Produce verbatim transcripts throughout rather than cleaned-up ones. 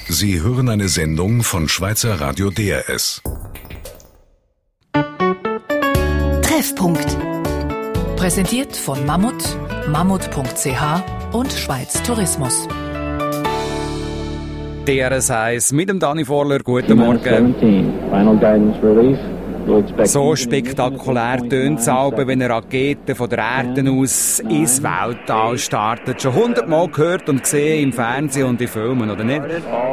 Sie hören eine Sendung von Schweizer Radio D R S. Treffpunkt. Präsentiert von Mammut, mammut punkt c h und Schweiz Tourismus. D R S eins mit dem Dani Vorler. Guten Morgen. So spektakulär tönt es aber, wenn eine Rakete von der Erde aus ins Weltall startet. Schon hundertmal gehört und gesehen im Fernsehen und in Filmen, oder nicht?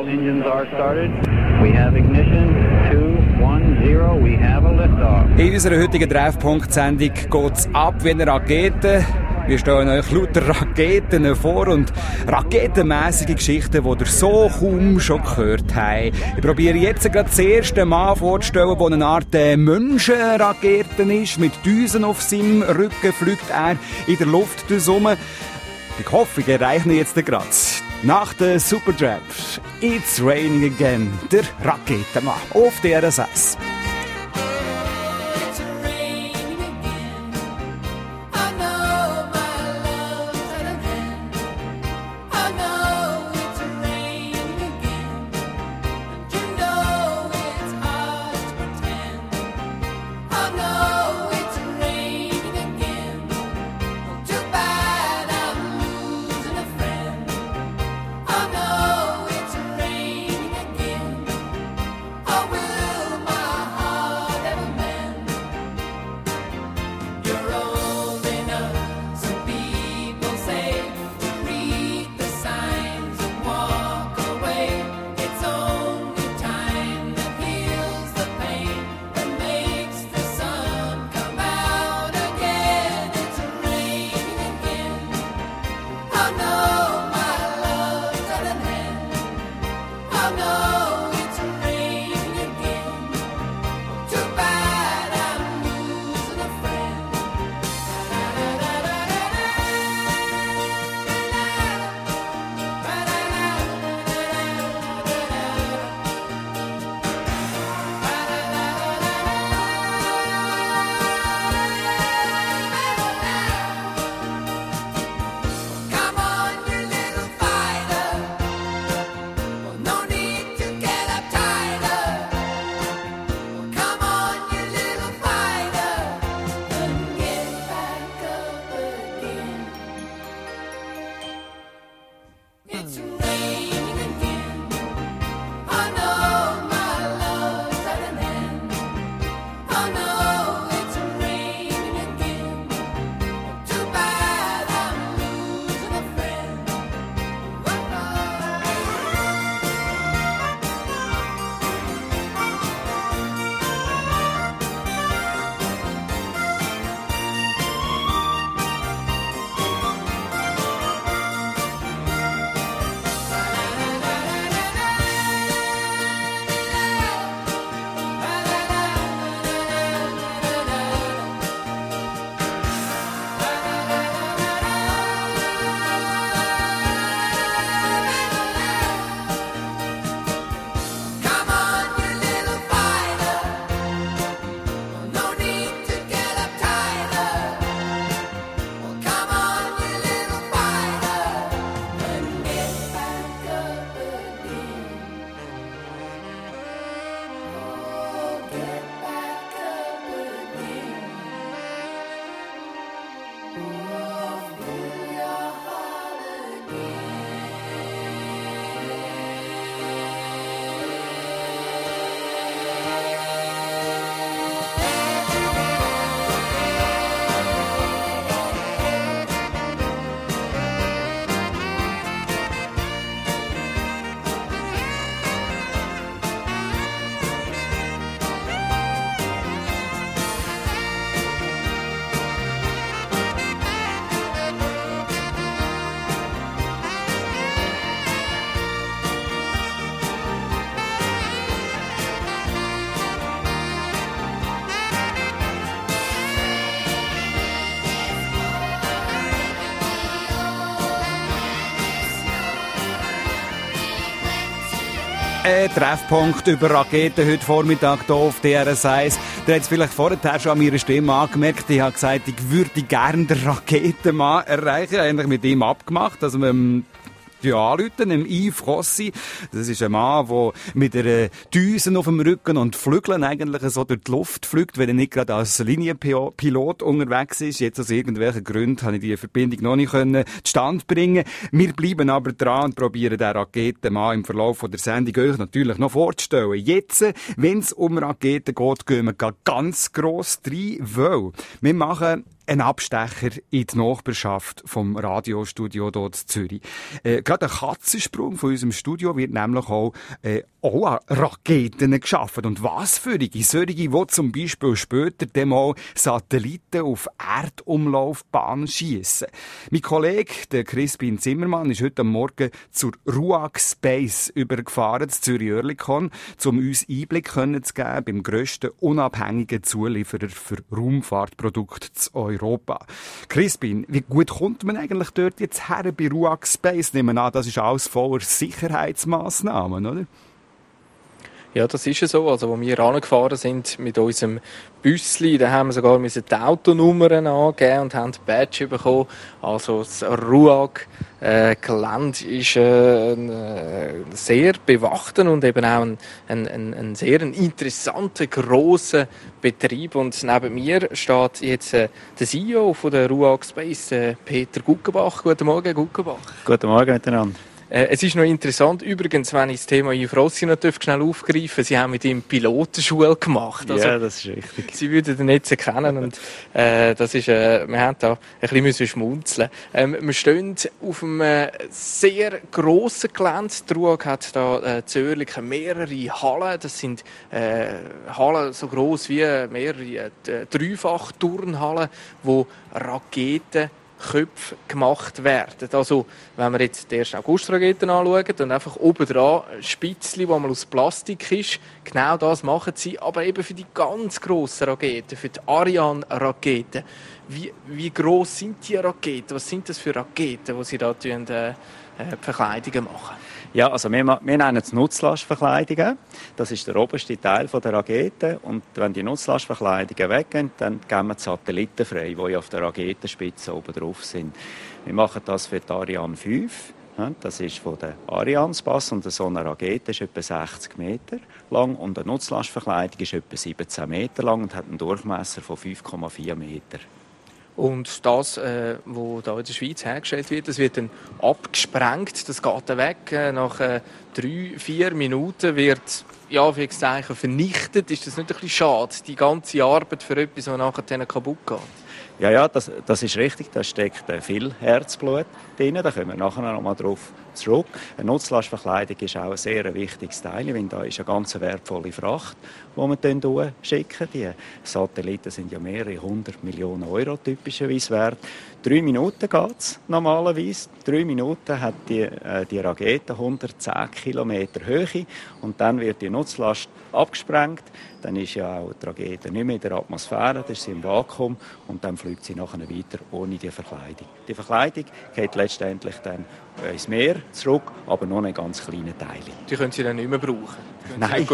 In unserer heutigen Treffpunkt-Sendung geht es ab wie eine Rakete. Wir stellen euch lauter Raketen vor und raketenmässige Geschichten, die ihr so kaum schon gehört habt. Ich probiere jetzt gerade das erste Mal vorzustellen, der eine Art Menschenrakete ist. Mit Düsen auf seinem Rücken fliegt er in der Luft herum. Ich hoffe, ich erreiche ihn jetzt gerade. Nach der Supertrap It's Raining Again, der Raketenmann auf D R S eins. Ein Treffpunkt über Raketen heute Vormittag hier auf D R S eins. Ihr habt es vielleicht vorher schon an meiner Stimme angemerkt. Ich habe gesagt, ich würde gerne den Raketenmann erreichen. Ich habe eigentlich mit ihm abgemacht, dass wir anrufen, dem Yves Rossi. Das ist ein Mann, der mit einer Düse auf dem Rücken und Flügeln eigentlich so durch die Luft fliegt, wenn er nicht gerade als Linienpilot unterwegs ist. Jetzt aus irgendwelchen Gründen habe ich die Verbindung noch nicht zustande bringen. Wir bleiben aber dran und probieren den Raketenmann im Verlauf der Sendung euch natürlich noch vorzustellen. Jetzt, wenn es um Raketen geht, gehen wir ganz gross rein, weil wir machen ein Abstecher in die Nachbarschaft vom Radiostudio hier in Zürich. Äh, gerade ein Katzensprung von unserem Studio wird nämlich auch, äh, auch an Raketen geschaffen. Und was für eine? Solche, die zum Beispiel später dann mal Satelliten auf Erdumlaufbahn schiessen. Mein Kollege, der Crispin Zimmermann, ist heute Morgen zur RUAG Space übergefahren, zu Zürich-Oerlikon, um uns Einblick zu geben beim grössten unabhängigen Zulieferer für Raumfahrtprodukte zu Europa. Crispin, wie gut kommt man eigentlich dort jetzt her bei RUAG Space? Nehmen wir an, das ist alles voller Sicherheitsmassnahmen, oder? Ja, das ist ja so. Also, als wir angefahren sind mit unserem Büssli, da haben wir sogar die Autonummern angeben und haben ein Badge bekommen. Also, das RUAG-Gelände äh, ist äh, ein äh, sehr bewachter und eben auch ein, ein, ein, ein sehr interessanter, grosser Betrieb. Und neben mir steht jetzt äh, der C E O von der RUAG Space, äh, Peter Guggenbach. Guten Morgen, Guggenbach. Guten Morgen miteinander. Äh, es ist noch interessant, übrigens, wenn ich das Thema Yves Rossi noch schnell aufgreifen, Sie haben mit ihm Pilotenschule gemacht. Also, ja, das ist richtig. Sie würden ihn jetzt erkennen und äh, das ist, äh, wir haben da ein bisschen müssen schmunzeln. Ähm, wir stehen auf einem äh, sehr grossen Gelände. Die RUAG hat da äh, Zürich mehrere Hallen. Das sind äh, Hallen so gross wie mehrere äh, Dreifach-Turnhallen, wo Raketen Köpfe gemacht werden. Also, wenn wir jetzt die ersten August-Raketen anschauen und einfach oben dran Spitzli, die mal aus Plastik ist, genau das machen sie, aber eben für die ganz grossen Raketen, für die Ariane-Raketen. Wie, wie gross sind die Raketen? Was sind das für Raketen, die sie da tun, äh, Verkleidungen machen? Ja, also wir, wir nennen es Nutzlastverkleidungen. Das ist der oberste Teil der Rakete. Und wenn die Nutzlastverkleidungen weggehen, dann geben wir die Satelliten frei, die auf der Raketenspitze oben drauf sind. Wir machen das für die Ariane fünf. Das ist von der Arianespace und so eine Rakete ist etwa sechzig Meter lang und eine Nutzlastverkleidung ist etwa siebzehn Meter lang und hat einen Durchmesser von fünf Komma vier Meter. Und das, äh, was hier in der Schweiz hergestellt wird, das wird dann abgesprengt, das geht dann weg. Äh, nach äh, drei, vier Minuten wird, ja, wie gesagt, vernichtet. Ist das nicht ein bisschen schade, die ganze Arbeit für etwas, das nachher kaputt geht? Ja, ja, das, das ist richtig. Da steckt viel Herzblut drin. Da kommen wir nachher noch mal drauf zurück. Eine Nutzlastverkleidung ist auch ein sehr wichtiges Teil, weil da ist eine ganz wertvolle Fracht, die wir dann schicken. Die Satelliten sind ja mehrere hundert Millionen Euro typischerweise wert. Drei Minuten geht es normalerweise. Drei Minuten hat die, äh, die Rakete hundertzehn Kilometer Höhe und dann wird die Nutzlast abgesprengt. Dann ist ja auch die Rakete nicht mehr in der Atmosphäre, dann ist sie im Vakuum und dann fliegt sie nachher weiter ohne die Verkleidung. Die Verkleidung geht letztendlich dann ins Meer zurück, aber nur in ganz kleinen Teilen. Die können Sie dann nicht mehr brauchen? Nein,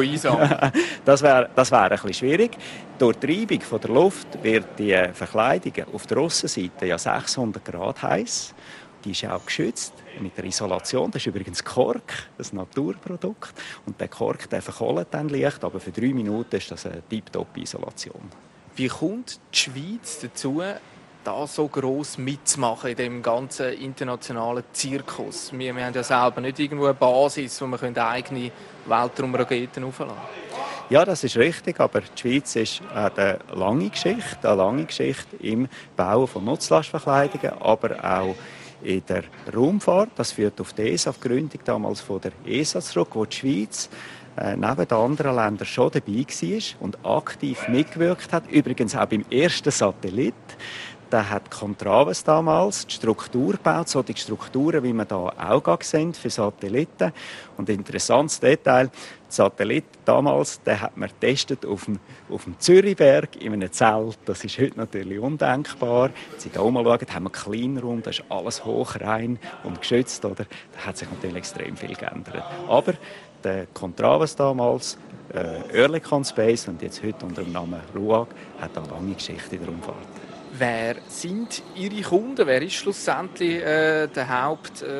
das wäre das wär ein bisschen schwierig. Durch die Treibung von der Luft wird die Verkleidung auf der Aussenseite ja sechshundert Grad heiß. Die ist auch geschützt mit der Isolation. Das ist übrigens Kork, das Naturprodukt. Und der Kork der verkohlt dann leicht, aber für drei Minuten ist das eine Tip-Top-Isolation. Wie kommt die Schweiz dazu, da so gross mitzumachen in dem ganzen internationalen Zirkus? Wir, wir haben ja selber nicht irgendwo eine Basis, wo wir eigene Weltraumraketen aufladen können. Ja, das ist richtig, aber die Schweiz ist eine lange Geschichte, eine lange Geschichte im Bauen von Nutzlastverkleidungen, aber auch in der Raumfahrt. Das führt auf die E S A, die Gründung damals von der E S A zurück, wo die Schweiz äh, neben den anderen Ländern schon dabei war und aktiv mitgewirkt hat. Übrigens auch beim ersten Satellit. Da hat Contraves damals die Struktur gebaut, so die Strukturen, wie wir hier auch sehen für Satelliten. Und ein interessantes Detail, der Satellit damals, den hat man getestet auf dem, auf dem Zürichberg in einem Zelt. Das ist heute natürlich undenkbar. Wenn Sie hier mal schauen, haben wir einen Kleinraum, da ist alles hochrein und geschützt. Oder? Da hat sich natürlich extrem viel geändert. Aber der Contraves damals, äh, Oerlikon Space und jetzt heute unter dem Namen RUAG, hat eine lange Geschichte in der Raumfahrt. Wer sind Ihre Kunden? Wer ist schlussendlich äh, der Haupt, äh,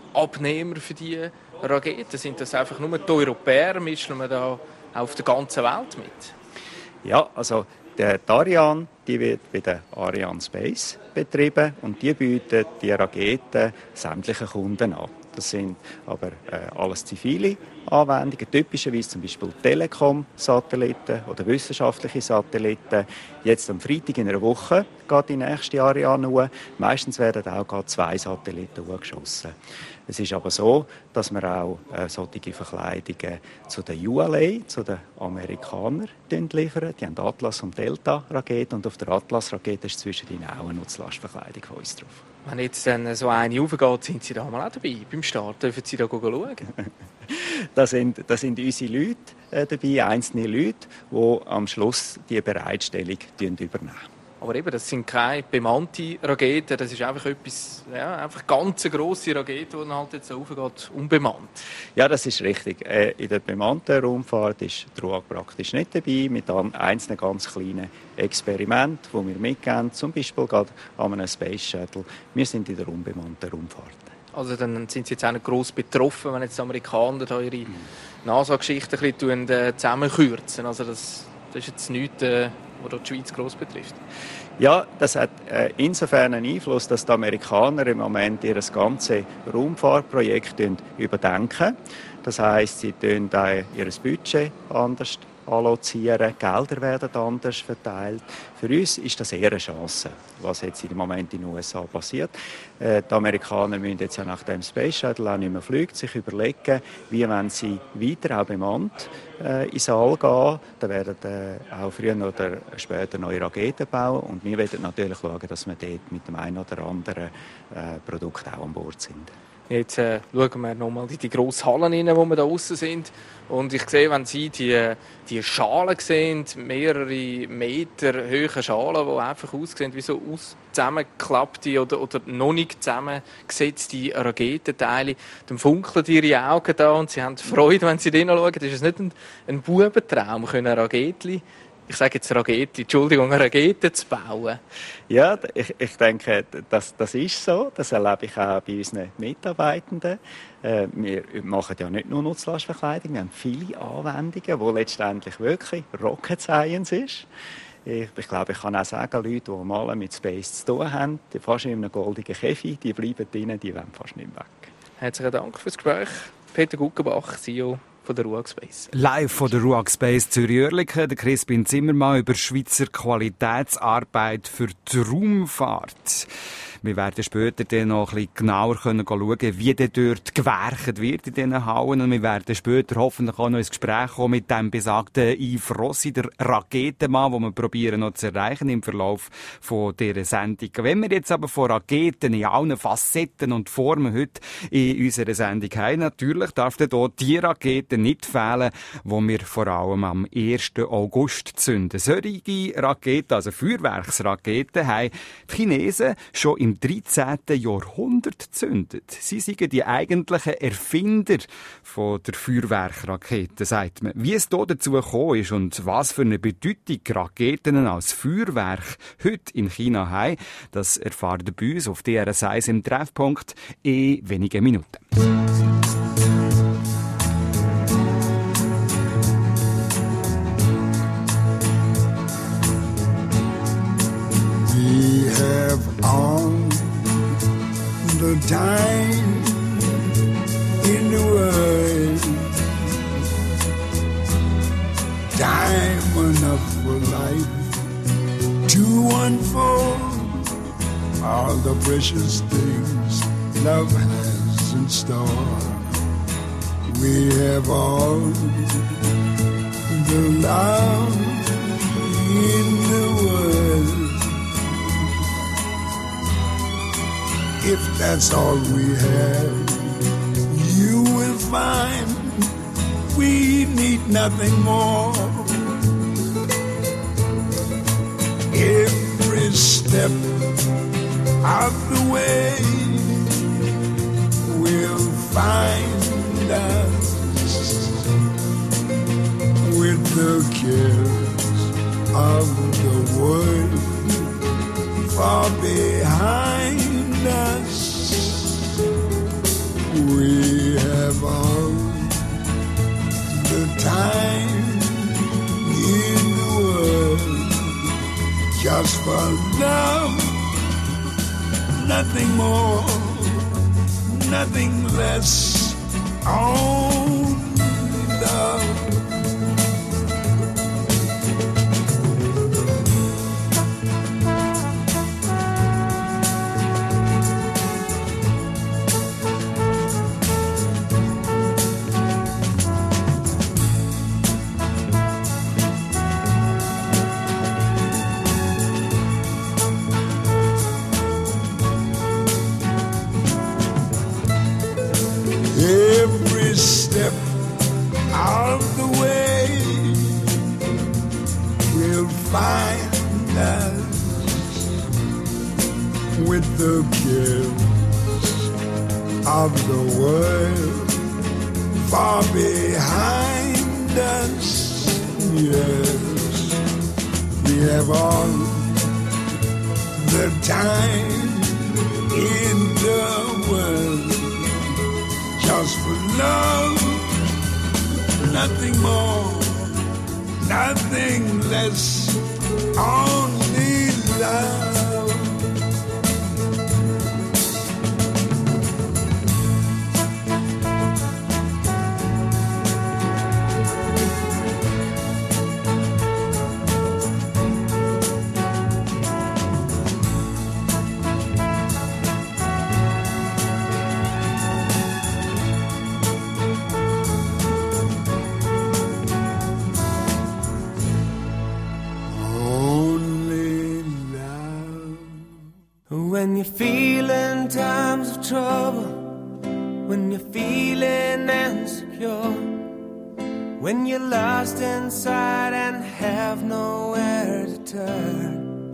Abnehmer für diese Raketen? Sind das einfach nur die Europäer? Mischen wir da auf der ganzen Welt mit? Ja, also die Ariane, die wird bei der Ariane Space betrieben und die bietet die Raketen sämtlichen Kunden an. Das sind aber äh, alles zivile Anwendungen, typischerweise zum Beispiel Telekom-Satelliten oder wissenschaftliche Satelliten. Jetzt am Freitag in einer Woche geht die nächste Ariane hoch. Meistens werden auch gerade zwei Satelliten hochgeschossen. Es ist aber so, dass wir auch äh, solche Verkleidungen zu den U L A, zu den Amerikanern, liefern. Die haben Atlas- und Delta-Raketen und auf der Atlas-Rakete ist zwischen ihnen auch eine Nutzlastverkleidung von uns drauf. Wenn jetzt dann so eine aufgeht, sind Sie da mal auch dabei beim Start? Dürfen Sie da schauen? Da sind, da sind unsere Leute äh, dabei, einzelne Leute, die am Schluss die Bereitstellung übernehmen. Aber eben, das sind keine bemannte Raketen, das ist einfach etwas, ja, einfach ganz grosse Rakete, die dann halt jetzt aufgeht, unbemannt. Ja, das ist richtig. Äh, in der bemannten Raumfahrt ist die R U A G praktisch nicht dabei, mit einzelnen ganz kleinen Experimenten, die wir mitgeben, zum Beispiel gerade an einem Space Shuttle. Wir sind in der unbemannten Raumfahrt. Also dann sind Sie jetzt auch nicht gross betroffen, wenn jetzt die Amerikaner da ihre mhm. NASA-Geschichten ein bisschen äh, zusammenkürzen. Also das, das ist jetzt nichts, äh, was die Schweiz gross betrifft. Ja, das hat äh, insofern einen Einfluss, dass die Amerikaner im Moment ihr ganzes Raumfahrtprojekt überdenken. Das heisst, sie tun ihr Budget anders allozieren, Gelder werden anders verteilt. Für uns ist das eher eine Chance, was jetzt im Moment in den U S A passiert. Äh, die Amerikaner müssen jetzt ja nach dem Space Shuttle auch nicht mehr fliegen, sich überlegen, wie wenn sie weiter auch bemannt äh, ins All gehen. Da werden äh, auch früher oder später neue Raketen bauen und wir werden natürlich schauen, dass wir dort mit dem einen oder anderen äh, Produkt auch an Bord sind. Jetzt äh, schauen wir nochmal in die grossen Hallen rein, wo wir da aussen sind. Und ich sehe, wenn Sie die, die Schalen sehen, mehrere Meter hohe Schalen, die einfach aussehen wie so aus zusammengeklappte oder, oder noch nicht zusammengesetzte Raketenteile, dann funkeln Ihre Augen da und Sie haben Freude, wenn Sie hinschauen. Das ist nicht ein, ein Bubentraum, können Raketchen, ich sage jetzt Rakete, Entschuldigung, eine Rakete zu bauen. Ja, ich, ich denke, das, das ist so. Das erlebe ich auch bei unseren Mitarbeitenden. Äh, wir machen ja nicht nur Nutzlastverkleidung, wir haben viele Anwendungen, die letztendlich wirklich Rocket Science ist. Ich, ich glaube, ich kann auch sagen, Leute, die mal mit Space zu tun haben, die fast in einem goldenen Käfig, die bleiben drinnen, die wollen fast nicht weg. Herzlichen Dank fürs Gespräch. Peter Guggenbach, C E O von der R U A G Space. Live von der R U A G Space Zürich-Oerlikon, der Crispin Zimmermann über Schweizer Qualitätsarbeit für die Raumfahrt. Wir werden später dann noch ein bisschen genauer schauen können, wie denn dort gewerkt wird in diesen Hallen. Und wir werden später hoffentlich auch noch ins Gespräch kommen mit dem besagten Yves Rossi, der Raketenmann, den wir probieren noch zu erreichen im Verlauf von dieser Sendung. Wenn wir jetzt aber von Raketen in allen Facetten und Formen heute in unserer Sendung haben, natürlich darf dann hier die Rakete nicht fehlen, die wir vor allem am ersten August zünden. Solche Raketen, also Feuerwerksraketen, haben die Chinesen schon im dreizehnten Jahrhundert gezündet. Sie sind die eigentlichen Erfinder von der Feuerwerkrakete, sagt man. Wie es hier dazu gekommen ist und was für eine Bedeutung Raketen als Feuerwerk heute in China haben, das erfahren wir bei uns auf D R S eins im Treffpunkt in wenigen Minuten. We have all the time in the world, time enough for life to unfold all the precious things love has in store. We have all the love in the world. If that's all we have, you will find we need nothing more. Every step of the way will find us with the cares of the world far behind us. just for love, nothing more, nothing less, only love. Every step of the way will find us with the cares of the world far behind us. Yes, we have all the time in the world. Just for love, nothing more, nothing less, only love. When you're feeling times of trouble, when you're feeling insecure, when you're lost inside and have nowhere to turn,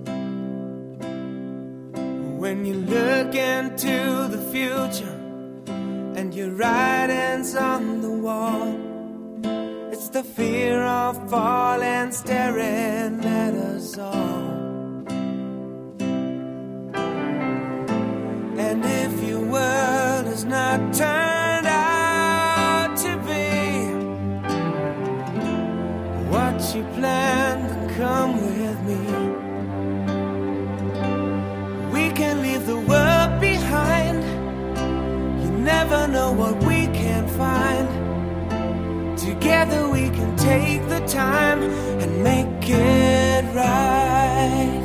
when you look into the future and your writing's on the wall, it's the fear of falling staring at us all. And if your world has not turned out to be what you planned, then come with me. We can leave the world behind. You never know what we can find. Together we can take the time and make it right.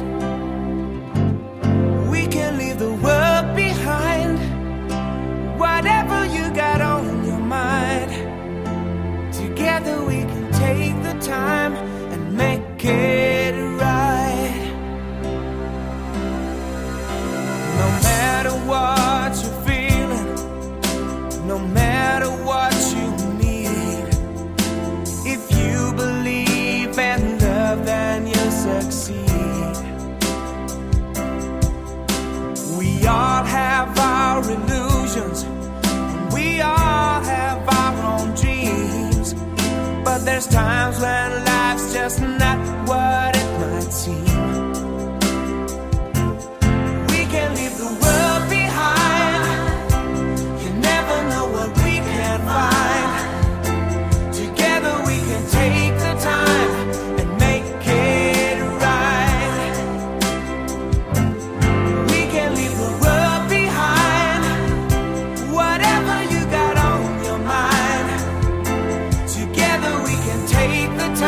We can leave the world behind. Whatever you got on your mind, together we can take the time and make it right. No matter what you're feeling, no matter what you need, if you believe in love, then you'll succeed. We all have our illusions, we all have our own dreams, but there's times when life's just not what it might seem. We can leave the world behind. You never know what we can find. Together we can take the time and make it right. We can leave the world behind. Whatever you got on your mind, together we can take the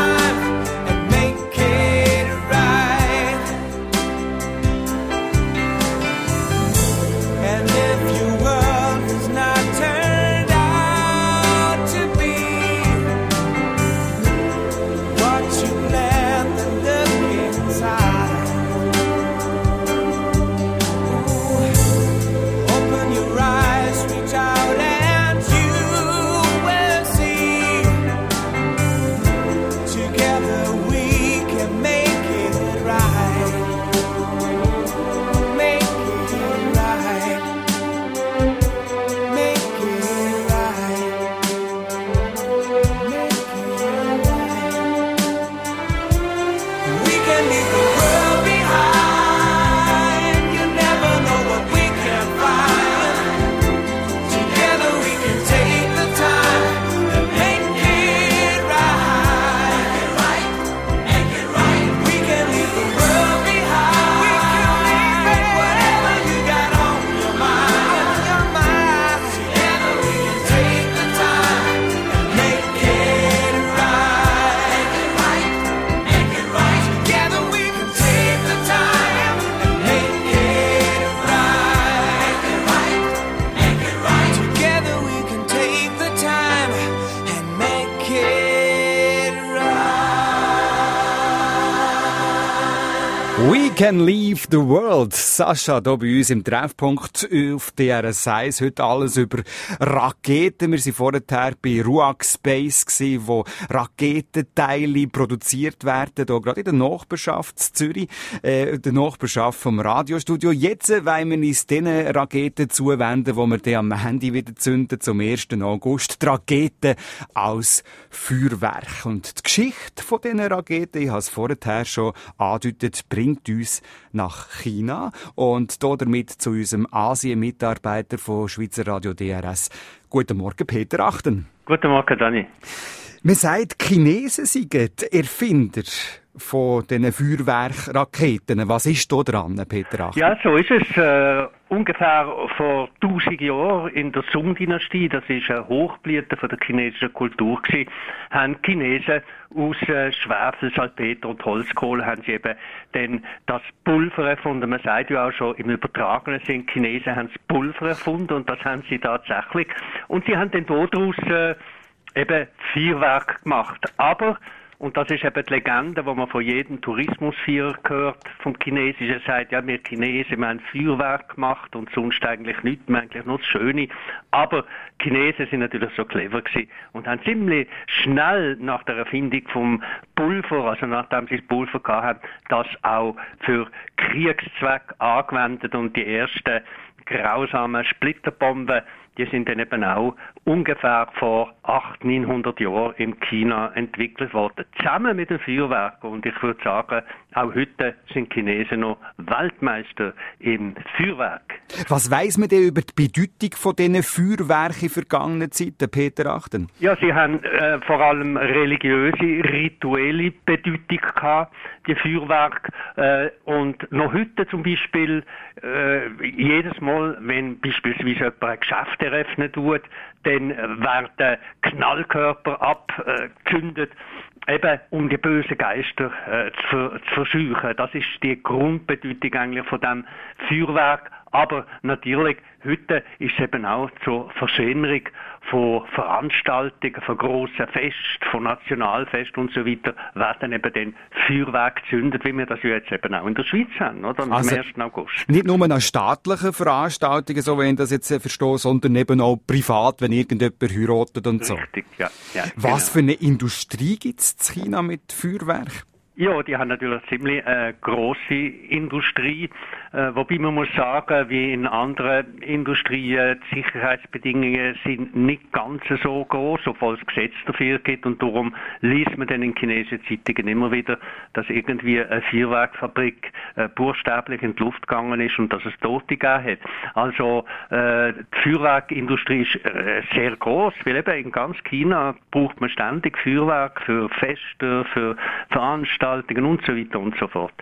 Can Leave the World. Sascha, hier bei uns im Treffpunkt auf D R S eins. Heute alles über Raketen. Wir waren vorher bei Ruag Space, wo Raketenteile produziert werden, hier gerade in der Nachbarschaft in Zürich, äh, der Nachbarschaft vom Radiostudio. Jetzt wollen wir uns den Raketen zuwenden, die wir dann am Handy wieder zünden, zum ersten August. Die Raketen als Feuerwerk. Und die Geschichte von diesen Raketen, ich habe es vorher schon angedeutet, bringt uns nach China und hier damit zu unserem Asien-Mitarbeiter von Schweizer Radio D R S. Guten Morgen, Peter Achten. Guten Morgen, Dani. Man sagt, die Chinesen seien die Erfinder von diesen Feuerwerkraketen. Was ist da dran, Peter Achten? Ja, so ist es. Äh, ungefähr vor tausend Jahren in der Song-Dynastie, das ist eine Hochblüte von der chinesischen Kultur gewesen, haben die Chinesen aus äh, Schwefel, Salpeter und Holzkohle haben sie eben dann das Pulver erfunden. Man sagt ja auch schon im übertragenen Sinn, die Chinesen haben das Pulver erfunden und das haben sie tatsächlich. Und sie haben dann daraus äh, eben Feuerwerk gemacht. Aber und das ist eben die Legende, die man von jedem Tourismusführer hört, vom Chinesischen, sagt, ja, wir Chinesen, wir haben Feuerwerk gemacht und sonst eigentlich nichts, wir haben eigentlich nur das Schöne. Aber die Chinesen sind natürlich so clever gewesen und haben ziemlich schnell nach der Erfindung vom Pulver, also nachdem sie das Pulver gehabt haben, das auch für Kriegszweck angewendet und die ersten grausamen Splitterbomben, die sind dann eben auch ungefähr vor achthundert, neunhundert Jahren in China entwickelt worden. Zusammen mit dem Feuerwerk. Und ich würde sagen, auch heute sind Chinesen noch Weltmeister im Feuerwerk. Was weiss man denn über die Bedeutung von diesen Feuerwerken in vergangenen Zeiten, Peter Achten? Ja, sie haben äh, vor allem religiöse, rituelle Bedeutung gehabt, die Feuerwerke. Äh, und noch heute zum Beispiel, äh, jedes Mal, wenn beispielsweise jemand ein Geschäft eröffnet wird, dann werden Knallkörper abgezündet, eben um die bösen Geister äh, zu, zu verscheuchen. Das ist die Grundbedeutung eigentlich von dem Feuerwerk. Aber natürlich, heute ist es eben auch zur Verschönerung von Veranstaltungen, von grossen Festen, von Nationalfesten und so weiter, werden eben dann Feuerwerk gezündet, wie wir das ja jetzt eben auch in der Schweiz haben, oder? Am also, ersten August. Nicht nur an staatlichen Veranstaltungen, so wie ich das jetzt verstehe, sondern eben auch privat, wenn irgendjemand heiratet und so. Richtig, ja. ja Was genau. für eine Industrie gibt es in China mit Feuerwerk? Ja, die haben natürlich eine ziemlich äh, grosse Industrie, äh, wobei man muss sagen, wie in anderen Industrien, die Sicherheitsbedingungen sind nicht ganz so groß, obwohl es Gesetze dafür gibt und darum liest man dann in chinesischen Zeitungen immer wieder, dass irgendwie eine Feuerwerkfabrik äh, buchstäblich in die Luft gegangen ist und dass es Tote gegeben hat. Also äh, die Feuerwerkindustrie ist äh, sehr groß, weil eben in ganz China braucht man ständig Feuerwerk für Feste, für Veranstaltungen und so weiter und so fort.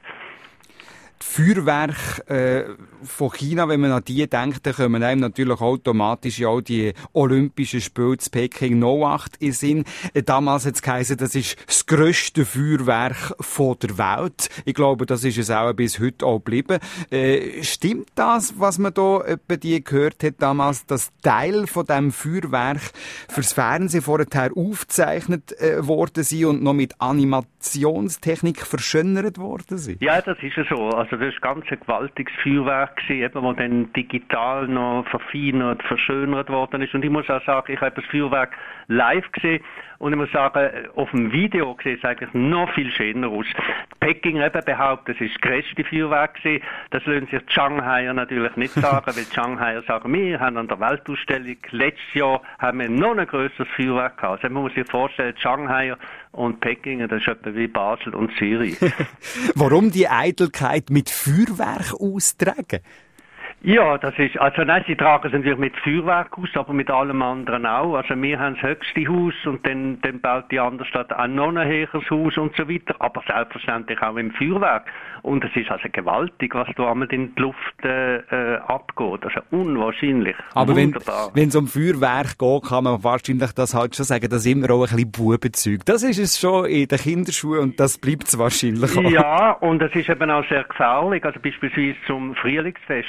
Die Feuerwerke äh, von China, wenn man an die denkt, dann kommen einem natürlich automatisch ja auch die Olympischen Spiele zu Peking null acht in Sinn. Äh, damals hat es geheißen, das ist das grösste Feuerwerk von der Welt. Ich glaube, das ist es auch bis heute auch geblieben. Äh, stimmt das, was man da bei dir gehört hat damals, dass Teil von diesem Feuerwerk fürs Fernsehen vorher aufgezeichnet äh, worden sind und noch mit Animationstechnik verschönert worden sind? Ja, das ist ja so. Also das war ganz ein gewaltiges Feuerwerk gewesen, eben, das dann digital noch verfeinert, verschönert worden ist. Und ich muss auch sagen, ich habe das Feuerwerk live gesehen und ich muss sagen, auf dem Video sieht es eigentlich noch viel schöner aus. Peking eben behauptet, es ist das grösste Feuerwerk gewesen. Das lassen sich die Shanghaier natürlich nicht sagen, weil die Shanghaier sagen, wir haben an der Weltausstellung letztes Jahr haben wir noch ein grösseres Feuerwerk gehabt. Also man muss sich vorstellen, die Shanghaier und Peking, das ist etwa wie Basel und Zürich. Warum die Eitelkeit mit Feuerwerk austragen? Ja, das ist, also nein, sie tragen es natürlich mit Feuerwerk aus, aber mit allem anderen auch. Also wir haben das höchste Haus und dann, dann baut die andere Stadt auch noch ein höheres Haus und so weiter, aber selbstverständlich auch im Feuerwerk. Und es ist also gewaltig, was da einmal in die Luft äh, äh, abgeht. Also unwahrscheinlich. Aber wunderbar. wenn es um Feuerwerk geht, kann man wahrscheinlich das halt schon sagen, dass immer auch ein bisschen Bubenzeug. Das ist es schon in den Kinderschuhen und das bleibt es wahrscheinlich auch. Ja, und es ist eben auch sehr gefährlich. Also beispielsweise zum Frühlingsfest, also das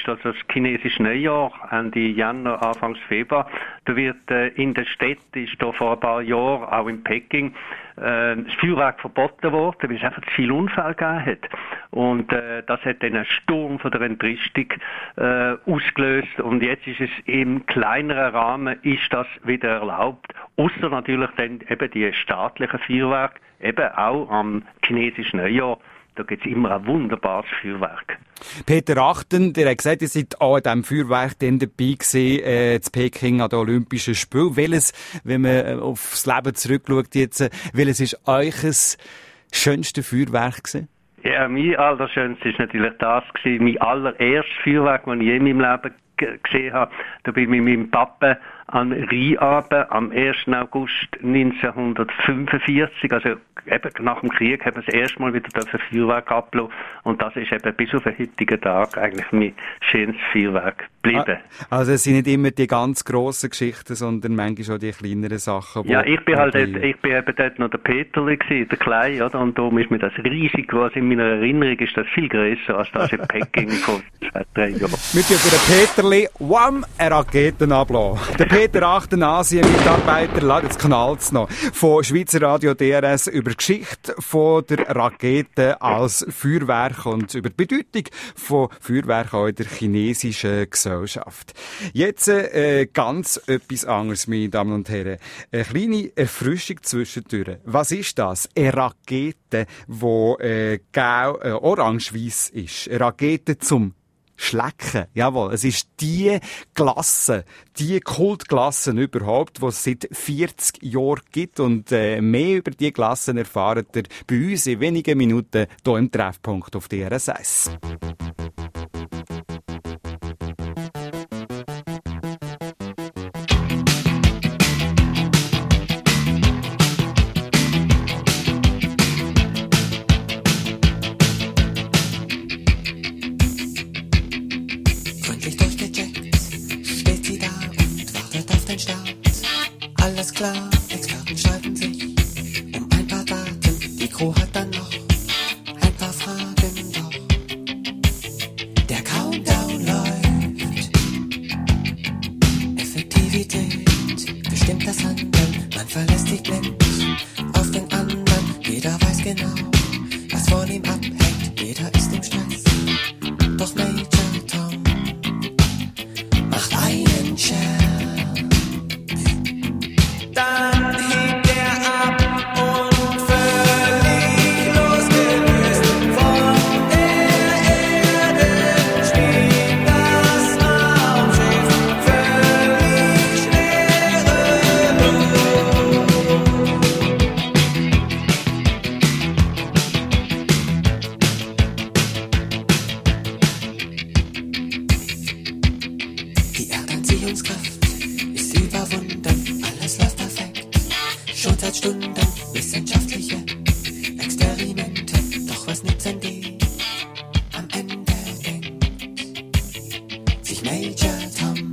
chinesische Neujahr, Ende Januar, Anfang Februar. Da wird äh, in der Stadt, ist da vor ein paar Jahren, auch in Peking, äh, das Feuerwerk verboten worden, weil es einfach zu viel Unfall gegeben hat. Und äh, das hat dann einen Sturm von der Entristung äh, ausgelöst. Und jetzt ist es im kleineren Rahmen, ist das wieder erlaubt. Außer natürlich dann eben die staatlichen Feuerwerke, eben auch am chinesischen Neujahr. Da gibt es immer ein wunderbares Feuerwerk. Peter Achten, der hat gesagt, ihr seid auch an diesem Feuerwerk dann dabei gewesen, äh, in Peking an den Olympischen Spielen. Welches, wenn man aufs Leben zurückschaut jetzt, welches ist euch das schönste Feuerwerk gewesen? Ja, mein allerschönstes war natürlich das gewesen, mein allererstes Feuerwerk, das ich je in meinem Leben g- gesehen habe. Da bin ich mit meinem Papa an Rheinabend am ersten August neunzehnhundertfünfundvierzig, also eben nach dem Krieg, haben wir das erste Mal wieder das Feuerwerk abgelassen. Und das ist eben bis auf den heutigen Tag eigentlich mein schönes Feuerwerk geblieben. Also es sind nicht immer die ganz grossen Geschichten, sondern manchmal auch die kleineren Sachen. Ja, ich bin halt, dort, ich bin eben dort noch der Peterli gewesen, der Kleine, oder? Und darum ist mir das riesig gewesen. In meiner Erinnerung ist das viel grösser als das in Peking vor zwei, drei Jahren. Mit über den Peterli, wham, eine Raketen ablassen. Der Peter Achten, Asien-Mitarbeiter, jetzt knallt's noch, von Schweizer Radio D R S über die Geschichte von der Rakete als Feuerwerk und über die Bedeutung von Feuerwerk auch in der chinesischen Gesellschaft. Jetzt äh, ganz etwas anderes, meine Damen und Herren. Eine kleine Erfrischung zwischendurch. Was ist das? Eine Rakete, die äh, gel, äh, orange-weiss ist. Eine Rakete zum Schlecken, jawohl. Es ist die Klasse, die Kultklassen überhaupt, die es seit vierzig Jahren gibt. Und äh, mehr über die Klassen erfahrt ihr bei uns in wenigen Minuten hier im Treffpunkt auf D R S eins. Alles klar, Experten streiten sich um ein paar Daten. Die Crew hat dann noch ein paar Fragen, doch der Countdown läuft. Effektivität bestimmt das Handeln. Man verlässt sich blind auf den anderen. Jeder weiß genau, was von ihm abhängt. Jeder ist im Stress. Doch Major Tom macht einen Scherz. Dann hebt er ab und völlig losgelöst von der Erde spielt das Raumschiff völlig schwerelos. Die Erdanziehungskraft ist überwunden, alles läuft perfekt. Schon seit Stunden wissenschaftliche Experimente. Doch was nützen die am Ende denkt sich Major Tom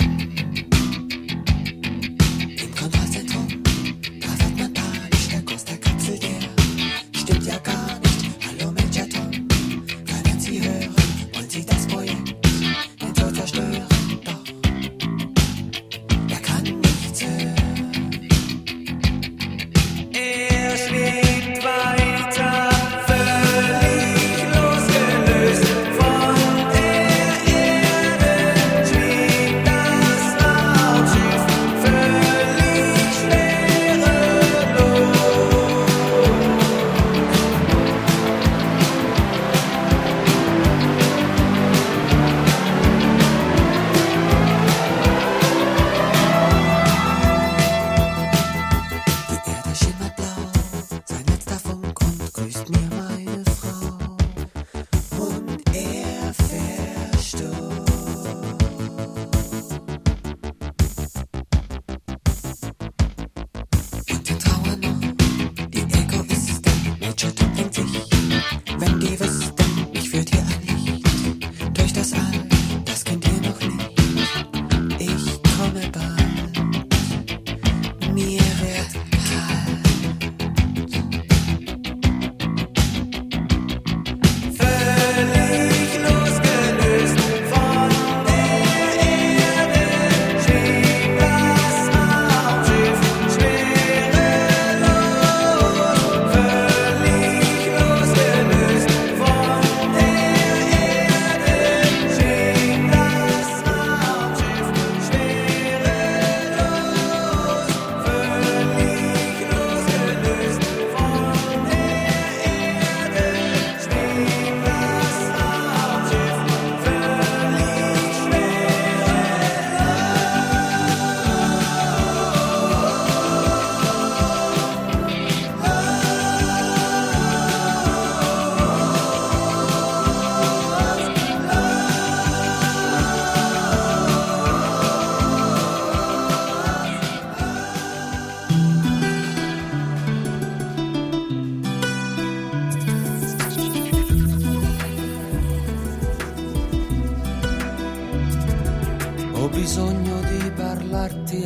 im Kontrollzentrum. Da wird man panisch, der Kurs der Kapsel, der stimmt ja gar nicht. Hallo Major Tom, können Sie hören? Wollen Sie das Projekt den Tod zerstören? Doch er kann nichts hören. Er schwebt weiter, völlig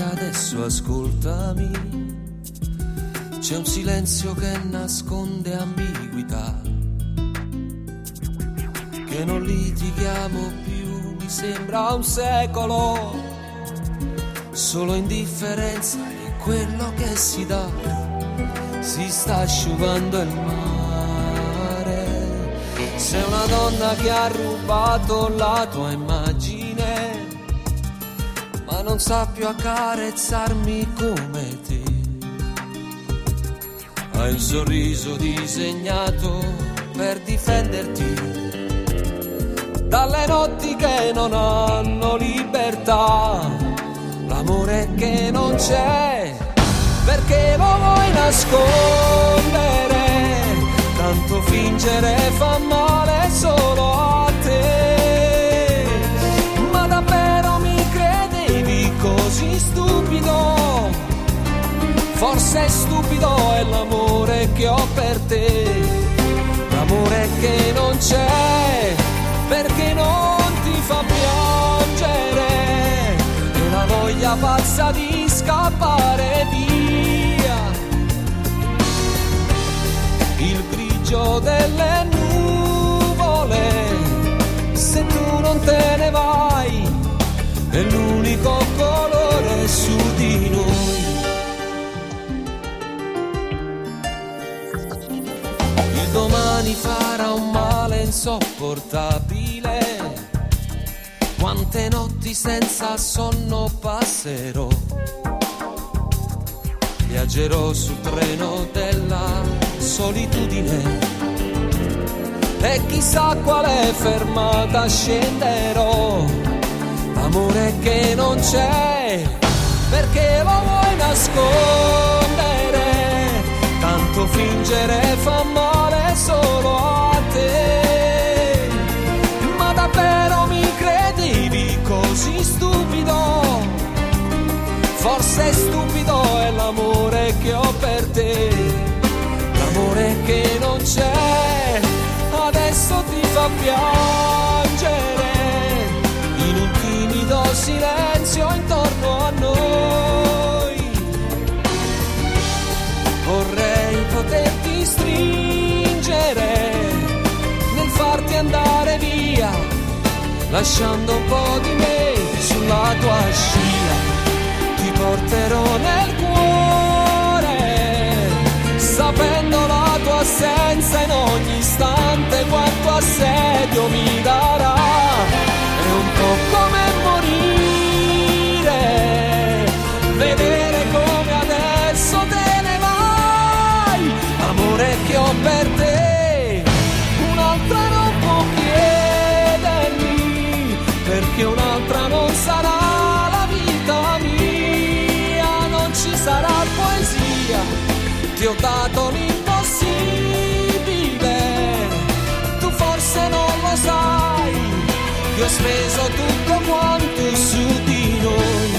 adesso ascoltami, c'è un silenzio che nasconde ambiguità, che non litighiamo più, mi sembra un secolo, solo indifferenza è quello che si dà, si sta asciugando il mare, sei una donna che ha rubato la tua immagine, ma non sa più accarezzarmi come te, hai un sorriso disegnato per difenderti dalle notti che non hanno libertà, l'amore che non c'è, perché lo vuoi nascondere, tanto fingere fa male solo a te, ma davvero mi credevi così stupido, forse stupido è l'amore che ho per te, l'amore che non c'è, perché non ti fa piangere, e la voglia pazza di scappare via, il grigio delle nuvole, se tu non te ne vai, è l'unico colore su di noi. Il domani farà un male insopportabile, quante notti senza sonno passerò, viaggerò sul treno della solitudine e chissà quale fermata scenderò, amore che non c'è, perché lo vuoi nascondere, tanto fingere fa male solo a te, ma davvero mi credevi così stupido, forse stupido è l'amore che ho per te, l'amore che non c'è, adesso ti fa piangere, in un timido silenzio intorno a noi, vorrei poterti stringere, nel farti andare via, lasciando un po' di me sulla tua scia, ti porterò nel cuore, sapendo la tua assenza in ogni istante, quanto assedio mi darà, è un po' come morire, vedere come adesso te ne vai, amore che ho per te, un'altra non può chiedermi, perché un'altra non sarà la vita mia, non ci sarà poesia, ti ho dato l'impossibile, tu forse non lo sai, ti ho speso tutto quanto su di noi.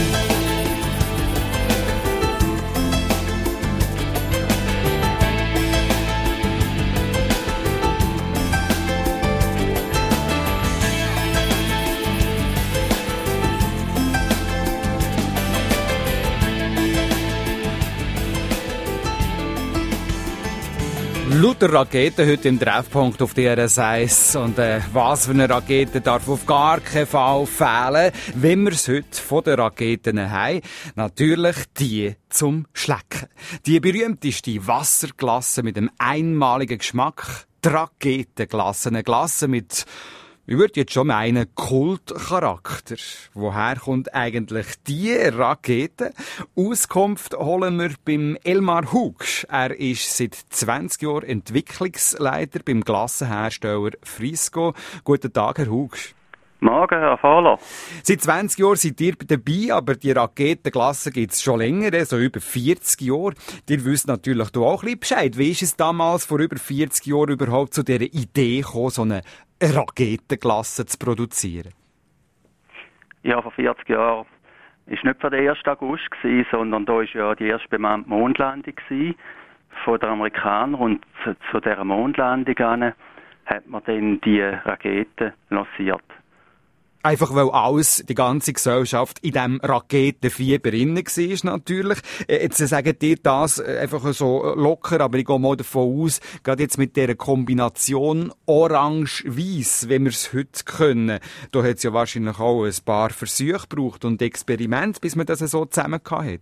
Lauter Raketen heute im Treffpunkt auf D R S eins. Und äh, was für eine Rakete darf auf gar keinen Fall fehlen, wenn wir es heute von den Raketen haben? Natürlich die zum Schlecken. Die berühmteste Wasserglasse mit einem einmaligen Geschmack. Die Raketenglasse. Eine Glasse mit, ich würde jetzt schon meinen, Kultcharakter. Woher kommt eigentlich die Rakete? Auskunft holen wir beim Elmar Hugsch. Er ist seit zwanzig Jahren Entwicklungsleiter beim Glassenhersteller Frisco. Guten Tag, Herr Hugsch. Morgen, Herr Fahler. Seit zwanzig Jahren seid ihr dabei, aber die Raketenglasse gibt es schon länger, so über vierzig Jahre. Ihr wisst natürlich du auch ein bisschen Bescheid. Wie ist es damals vor über vierzig Jahren überhaupt zu dieser Idee gekommen, so eine Raketenglasse zu produzieren? Ja, vor vierzig Jahren war nicht für den ersten August, gewesen, sondern da war ja die erste bemannte Mondlandung von den Amerikanern. Und zu, zu dieser Mondlandung hat man dann die Rakete lanciert. Einfach weil alles, die ganze Gesellschaft in diesem Raketenfieber drin war, natürlich. Jetzt sagen dir das einfach so locker, aber ich gehe mal davon aus, gerade jetzt mit dieser Kombination Orange-Weiß, wie wir es heute können, da hat es ja wahrscheinlich auch ein paar Versuche gebraucht und Experimente, bis man das so zusammen hat.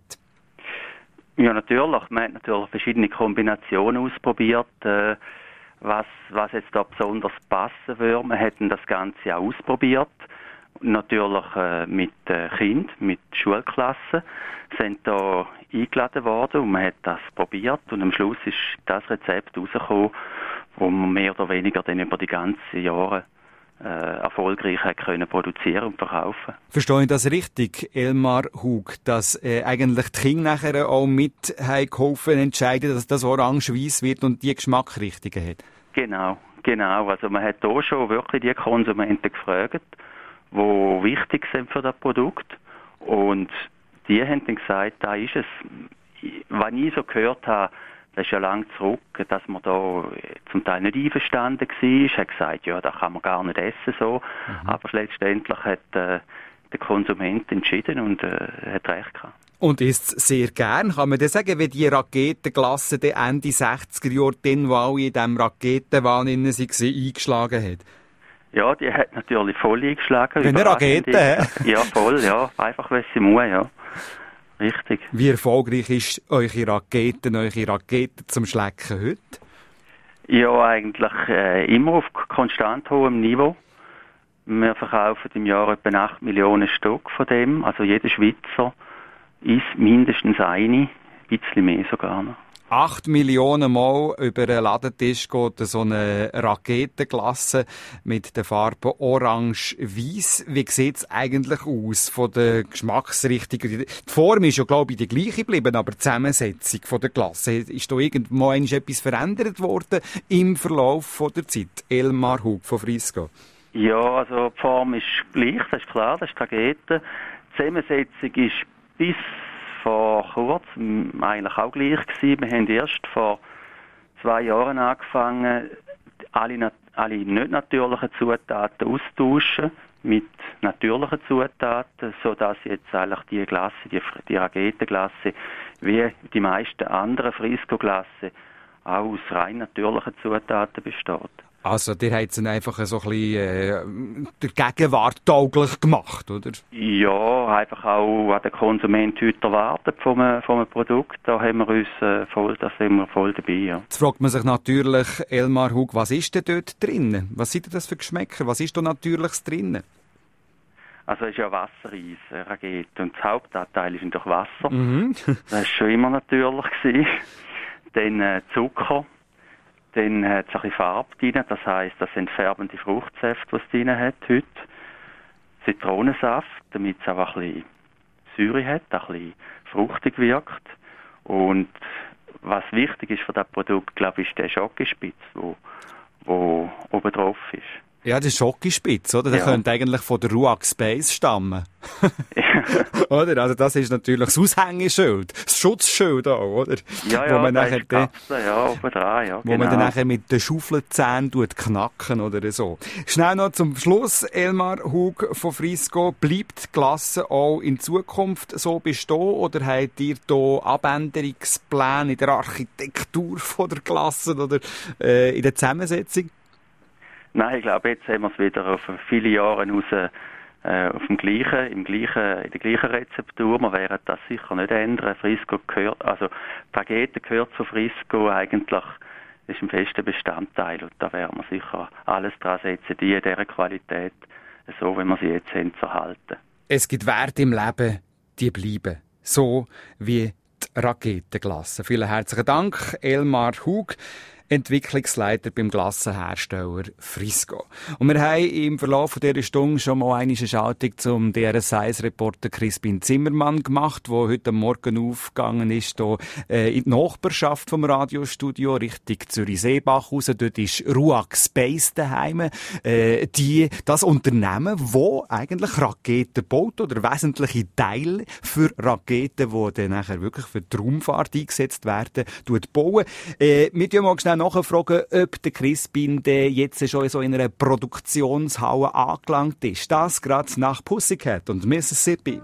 Ja, natürlich. Man hat natürlich verschiedene Kombinationen ausprobiert, äh, was, was jetzt da besonders passen würde. Man hat das Ganze auch ausprobiert. Natürlich äh, mit äh, Kindern, mit Schulklassen, sind da eingeladen worden und man hat das probiert und am Schluss ist das Rezept rausgekommen, wo man mehr oder weniger dann über die ganzen Jahre äh, erfolgreich hat können produzieren und verkaufen. Verstehe ich das richtig, Elmar Hug, dass äh, eigentlich die Kinder nachher auch mit haben geholfen, entscheiden, dass das orange-weiß wird und die Geschmacksrichtungen hat? Genau, genau. Also man hat hier schon wirklich die Konsumenten gefragt, die wichtig sind für das Produkt. Und die haben dann gesagt, da ist es. Was ich so gehört habe, das ist ja lange zurück, dass man da zum Teil nicht einverstanden war, hat gesagt, ja, das kann man gar nicht essen so. Mhm. Aber letztendlich hat äh, der Konsument entschieden und äh, hat recht gehabt. Und isst es sehr gern. Kann man dann sagen, wie die Raketenglasse Ende sechziger Jahre, dann, wo alle in diesem Raketenwahn waren, eingeschlagen hat? Ja, die hat natürlich voll eingeschlagen. Wie eine Rakete, hä? Ja, voll, ja. Einfach, weil sie muss, ja. Richtig. Wie erfolgreich ist eure Raketen, eure Raketen zum Schlecken heute? Ja, eigentlich äh, immer auf konstant hohem Niveau. Wir verkaufen im Jahr etwa acht Millionen Stück von dem. Also jeder Schweizer isst mindestens eine, ein bisschen mehr sogar noch. Acht Millionen Mal über den Ladentisch geht so eine Raketenglasse mit den Farben orange-weiß. Wie sieht es eigentlich aus von der Geschmacksrichtung? Die Form ist ja, glaube ich, die gleiche geblieben, aber die Zusammensetzung von der Glasse, ist da irgendwo etwas verändert worden im Verlauf der Zeit? Elmar Hug von Frisco. Ja, also die Form ist gleich, das ist klar, das ist Rakete. Die Zusammensetzung ist bis vor kurzem eigentlich auch gleich gewesen. Wir haben erst vor zwei Jahren angefangen, alle, alle nicht natürlichen Zutaten auszutauschen mit natürlichen Zutaten, sodass jetzt eigentlich die Glasse, die, die Raketenglasse, wie die meisten anderen Frisco-Glasse, auch aus rein natürlichen Zutaten besteht. Also, ihr habt es einfach so ein bisschen äh, der Gegenwart tauglich gemacht, oder? Ja, einfach auch an den Konsument heute erwartet von einem, von einem Produkt. Da haben wir uns äh, voll, da sind wir voll dabei, ja. Jetzt fragt man sich natürlich, Elmar Hug, was ist denn dort drin? Was sind denn das für Geschmäcker? Was ist da Natürliches drin? Also, es ist ja Wassereis, äh, Rakete. Und das Hauptanteil ist natürlich Wasser. Mhm. Das war schon immer natürlich gewesen. Dann äh, Zucker. Dann hat es ein bisschen Farbe drin, das heisst, das sind färbende Fruchtsäfte, die es drin hat heute. Zitronensaft, damit es auch ein bisschen Säure hat, ein bisschen fruchtig wirkt. Und was wichtig ist für das Produkt, glaube ich, ist der Schokospitz, wo, wo oben drauf ist. Ja, der Schokospitz, oder? Der ja. könnte eigentlich von der Ruach Space stammen. Oder? Also das ist natürlich das Aushängeschild, das Schutzschild auch, oder? Ja, ja, wo man da nachher ist Kapsel, ja, oben dran, ja, Wo genau. man dann nachher mit den Schaufelzähnen knacken oder so. Schnell noch zum Schluss, Elmar Hug von Frisco. Bleibt die Glasse auch in Zukunft so bestehen oder habt ihr hier Abänderungspläne in der Architektur von der Glasse oder äh, in der Zusammensetzung? Nein, ich glaube, jetzt haben wir es wieder auf viele Jahre raus, äh, auf dem gleichen, im gleichen, in der gleichen Rezeptur. Wir werden das sicher nicht ändern. Frisco gehört, also Rakete gehört zu Frisco eigentlich, ist ein fester Bestandteil und da werden wir sicher alles dran setzen, die in dieser Qualität, so wie wir sie jetzt haben, zu erhalten. Es gibt Werte im Leben, die bleiben. So wie die Raketenglasse. Vielen herzlichen Dank, Elmar Hug, Entwicklungsleiter beim Glassenhersteller Frisco. Und wir haben im Verlauf dieser Stunde schon mal eine Schaltung zum D R S eins-Reporter Crispin Zimmermann gemacht, der heute Morgen aufgegangen ist, hier, äh, in die Nachbarschaft vom Radiostudio, Richtung Zürich-Seebach raus. Dort ist Ruach Space daheim. Äh, die, das Unternehmen, das eigentlich Raketen baut oder wesentliche Teile für Raketen, die dann nachher wirklich für die Raumfahrt eingesetzt werden, bauen. Äh, wir gehen mal schnell nachfragen, ob der Crispin jetzt schon so in einer Produktionshalle angelangt ist. Das gerade nach Pussycat und Mississippi.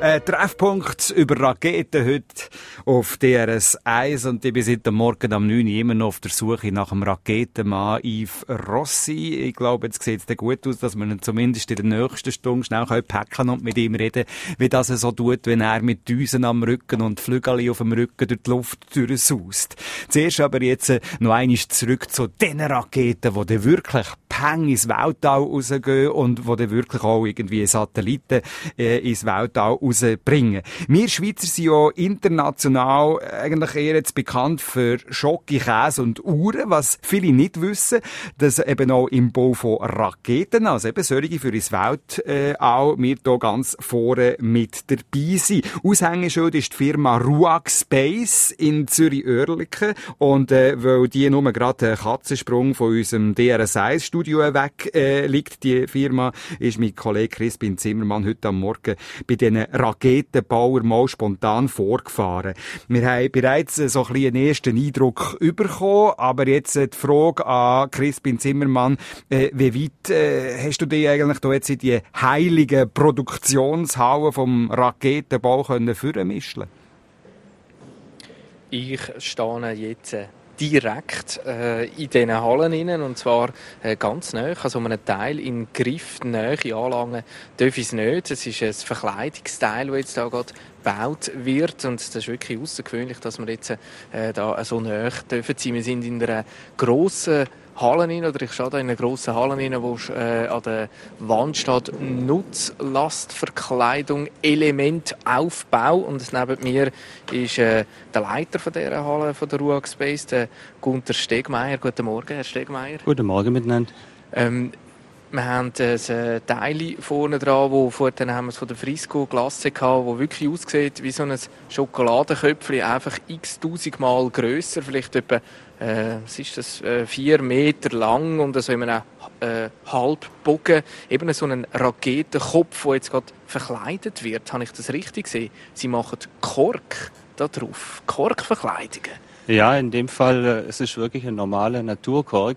Äh, Treffpunkt über Raketen heute auf D R S eins und ich bin seit dem Morgen am neun Uhr immer noch auf der Suche nach dem Raketenmann Yves Rossi. Ich glaube, jetzt sieht es gut aus, dass man ihn zumindest in der nächsten Stunde schnell packen kann und mit ihm reden, wie das er so tut, wenn er mit Düsen am Rücken und Flügel auf dem Rücken durch die Luft durchsaust. Zuerst aber jetzt noch einmal zurück zu den Raketen, die dann wirklich Peng ins Weltall rausgehen und die dann wirklich auch irgendwie Satelliten äh, ins Weltall rausbringen. Wir Schweizer sind ja international eigentlich eher jetzt bekannt für Schoki, Käse und Uhren, was viele nicht wissen, dass eben auch im Bau von Raketen, also eben solche für ins Weltall, auch wir hier ganz vorne mit dabei sind. Aushängeschild ist die Firma Ruag Space in Zürich-Oerlikon und äh, weil die nur gerade einen Katzensprung von unserem D R S eins Studio weg äh, liegt, die Firma, ist mein Kollege Crispin Zimmermann heute am Morgen bei diesen Raketenbauern mal spontan vorgefahren. Wir haben bereits so ein bisschen einen ersten Eindruck bekommen, aber jetzt die Frage an Crispin Zimmermann, äh, wie weit äh, hast du dich eigentlich da jetzt in die heiligen Produktionshallen vom Raketenbau können vormischen? Ich stehe jetzt direkt äh, in diesen Hallen rein, und zwar äh, ganz nahe, also um einen Teil in Griff nahe anlangen darf ich es nicht. Es ist ein Verkleidungsteil, das jetzt da gerade gebaut wird, und das ist wirklich außergewöhnlich, dass wir jetzt äh, da so nahe dürfen sein. Wir sind in einer grossen Hallen rein, oder ich stehe da in einer grossen Halle rein, wo äh, an der Wand steht Nutzlastverkleidung, Elementaufbau, und neben mir ist äh, der Leiter von dieser Halle, von der Ruag Space, der Gunter Stegmeier. Guten Morgen, Herr Stegmeier. Guten Morgen miteinander. Ähm, wir haben ein Teil vorne dran, wo vorhin haben wir es von der Frisco Glasse gehabt, wo wirklich aussieht wie so ein Schokoladenköpfchen, einfach x-tausend Mal grösser, vielleicht etwa, äh, was ist das, äh, vier Meter lang und so in einem äh, Halbbogen, eben so einen Raketenkopf, der jetzt gerade verkleidet wird. Habe ich das richtig gesehen? Sie machen Kork da drauf, Korkverkleidungen. Ja, in dem Fall, äh, es ist wirklich ein normaler Naturkork.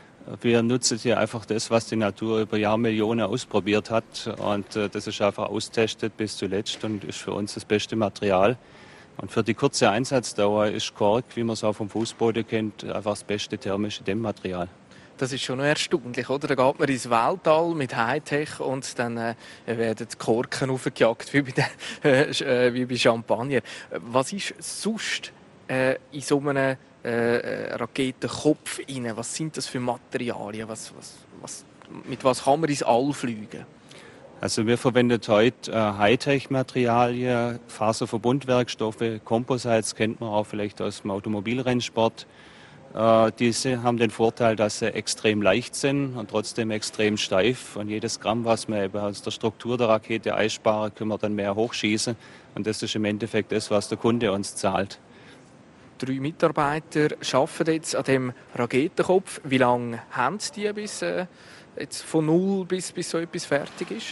Wir nutzen hier einfach das, was die Natur über Jahrmillionen ausprobiert hat, und äh, das ist einfach austestet bis zuletzt und ist für uns das beste Material. Und für die kurze Einsatzdauer ist Kork, wie man es auch vom Fußboden kennt, einfach das beste thermische Dämmmaterial. Das ist schon noch erstaunlich, oder? Da geht man ins Weltall mit Hightech und dann äh, werden die Korken aufgejagt, wie bei, den, äh, wie bei Champagner. Was ist sonst äh, in so einem äh, Raketenkopf rein? Was sind das für Materialien? Was, was, was, mit was kann man ins All fliegen? Also wir verwenden heute äh, Hightech-Materialien, Faserverbundwerkstoffe, Composites kennt man auch vielleicht aus dem Automobilrennsport. Äh, diese haben den Vorteil, dass sie extrem leicht sind und trotzdem extrem steif. Und jedes Gramm, was wir eben aus der Struktur der Rakete einsparen, können wir dann mehr hochschießen. Und das ist im Endeffekt das, was der Kunde uns zahlt. Drei Mitarbeiter arbeiten jetzt an dem Raketenkopf. Wie lange haben die, bis äh, jetzt von null bis, bis so etwas fertig ist?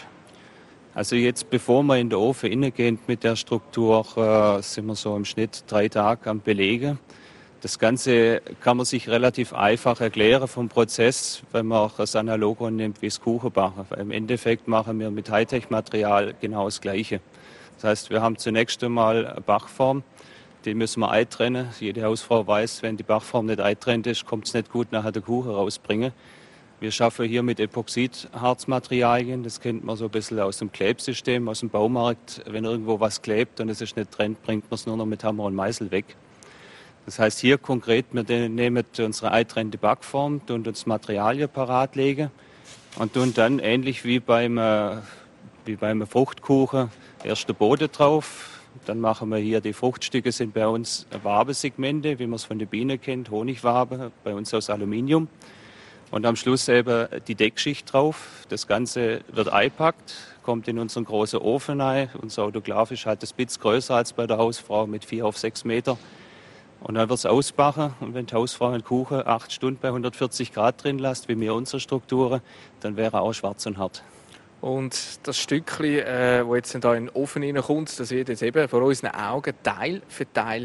Also jetzt, bevor wir in den Ofen reingehen mit der Struktur, äh, sind wir so im Schnitt drei Tage am Belegen. Das Ganze kann man sich relativ einfach erklären vom Prozess, wenn man auch das Analogon nimmt wie das Kuchenbacken. Weil im Endeffekt machen wir mit Hightech-Material genau das Gleiche. Das heißt, wir haben zunächst einmal eine Bachform, die müssen wir eintrennen. Jede Hausfrau weiß, wenn die Bachform nicht eintrennt ist, kommt es nicht gut nachher der Kuchen rausbringen. Wir schaffen hier mit Epoxidharzmaterialien, das kennt man so ein bisschen aus dem Klebsystem, aus dem Baumarkt. Wenn irgendwo was klebt und es ist nicht trennt, bringt man es nur noch mit Hammer und Meißel weg. Das heißt hier konkret, wir nehmen unsere eintrennende Backform, tun uns Materialien parat legen und tun dann ähnlich wie beim, äh, wie beim Fruchtkuchen erst den Boden drauf. Dann machen wir hier, die Fruchtstücke sind bei uns Wabensegmente, wie man es von der Biene kennt, Honigwabe, bei uns aus Aluminium. Und am Schluss eben die Deckschicht drauf. Das Ganze wird eingepackt, kommt in unseren großen Ofen rein. Unser Autoklav ist halt ein bisschen größer als bei der Hausfrau mit vier auf sechs Meter. Und dann wird es ausbacken. Und wenn die Hausfrau einen Kuchen acht Stunden bei hundertvierzig Grad drin lässt, wie wir unsere Strukturen, dann wäre er auch schwarz und hart. Und das Stückchen, äh, das jetzt da in den Ofen reinkommt, das wird jetzt eben vor unseren Augen Teil für Teil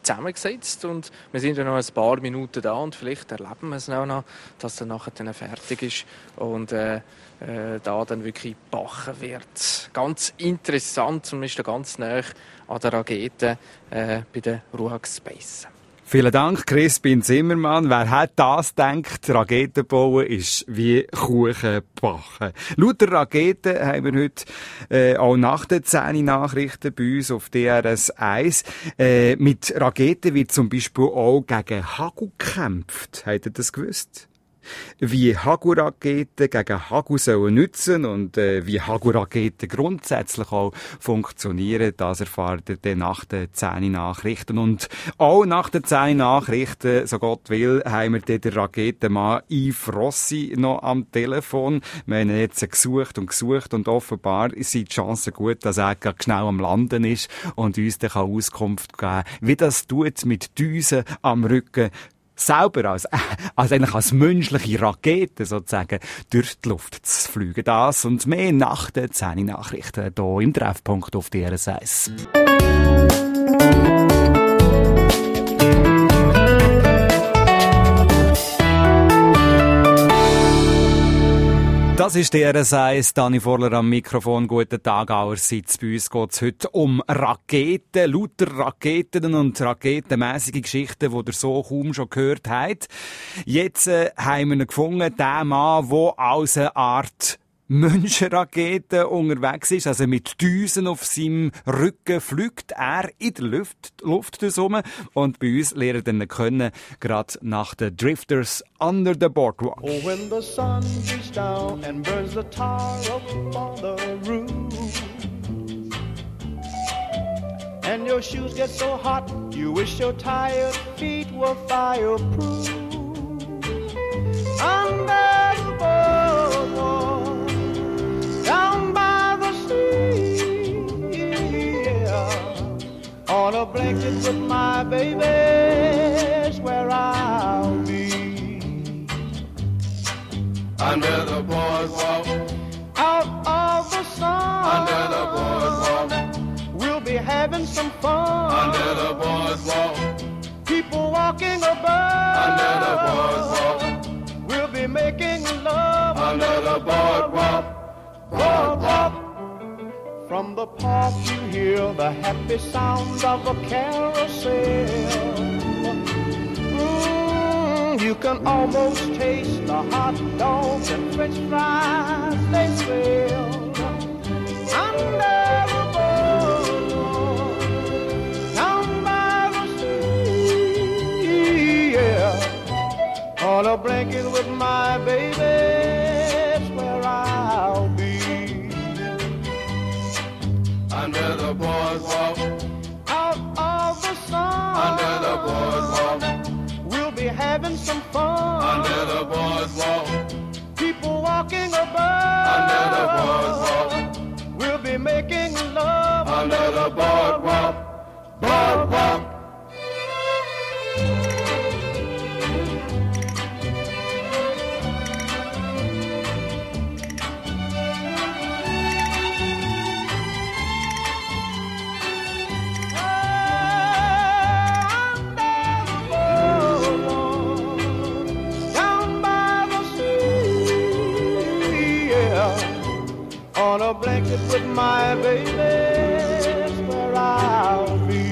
zusammengesetzt und wir sind ja noch ein paar Minuten da und vielleicht erleben wir es auch noch, dass er nachher dann fertig ist und äh, äh, da dann wirklich gebacken wird. Ganz interessant und man ist da ganz nah an der Rakete äh, bei der Ruag Space. Vielen Dank, Crispin Zimmermann. Wer hat das gedacht? Raketen bauen ist wie Kuchen backen. Lauter Raketen haben wir heute äh, auch nach den zehn Nachrichten bei uns auf D R S eins. Äh, mit Raketen wird zum Beispiel auch gegen Hagel gekämpft. Habt ihr das gewusst? Wie Hagel-Raketen gegen Hagel sollen nützen und äh, wie Hagel-Raketen grundsätzlich auch funktionieren, das erfahrt ihr dann nach den zehn Nachrichten. Und auch nach den zehn Nachrichten, so Gott will, haben wir den Raketenmann Yves Rossi noch am Telefon. Wir haben ihn jetzt gesucht und gesucht und offenbar sind die Chancen gut, dass er gerade schnell am Landen ist und uns dann Auskunft geben kann, wie das tut mit Düsen am Rücken selber als, als eigentlich als menschliche Rakete sozusagen durch die Luft zu fliegen. Das und mehr nach den zehn Nachrichten hier im Treffpunkt auf D R S eins. Das ist D R S eins, Dani Vorler am Mikrofon. Guten Tag allerseits. Bei uns geht es heute um Raketen, lauter Raketen und raketenmässige Geschichten, die ihr so kaum schon gehört habt. Jetzt äh, haben wir ihn gefunden, den Mann, der als eine Art Menschenrakete unterwegs ist, also mit Düsen auf seinem Rücken fliegt er in der Luft, Luft rum. Und bei uns lernen wir ihn kennen, gerade nach den Drifters Under the Boardwalk. Oh, when the sun beats down and burns the tar up on the roof, and your shoes get so hot, you wish your tired feet were fireproof. Under the boardwalk, down by the sea, yeah. On a blanket with my baby's where I'll be. Under the boardwalk, out of the sun, under the boardwalk, we'll be having some fun. Under the boardwalk, people walking above, under the boardwalk, we'll be making love. Under the boardwalk, boardwalk. From the park you hear the happy sounds of a carousel. Mm, you can almost taste the hot dogs and french fries they sell. Under the boardwalk, down by the sea, yeah. On a blanket with my baby's where I'll be. under the boardwalk, out of the sun, under the boardwalk, we'll be having some fun. Under the boardwalk, people walking above, under the boardwalk, we'll be making love. Under the boardwalk, boardwalk. On a blanket with my baby, that's where I'll be.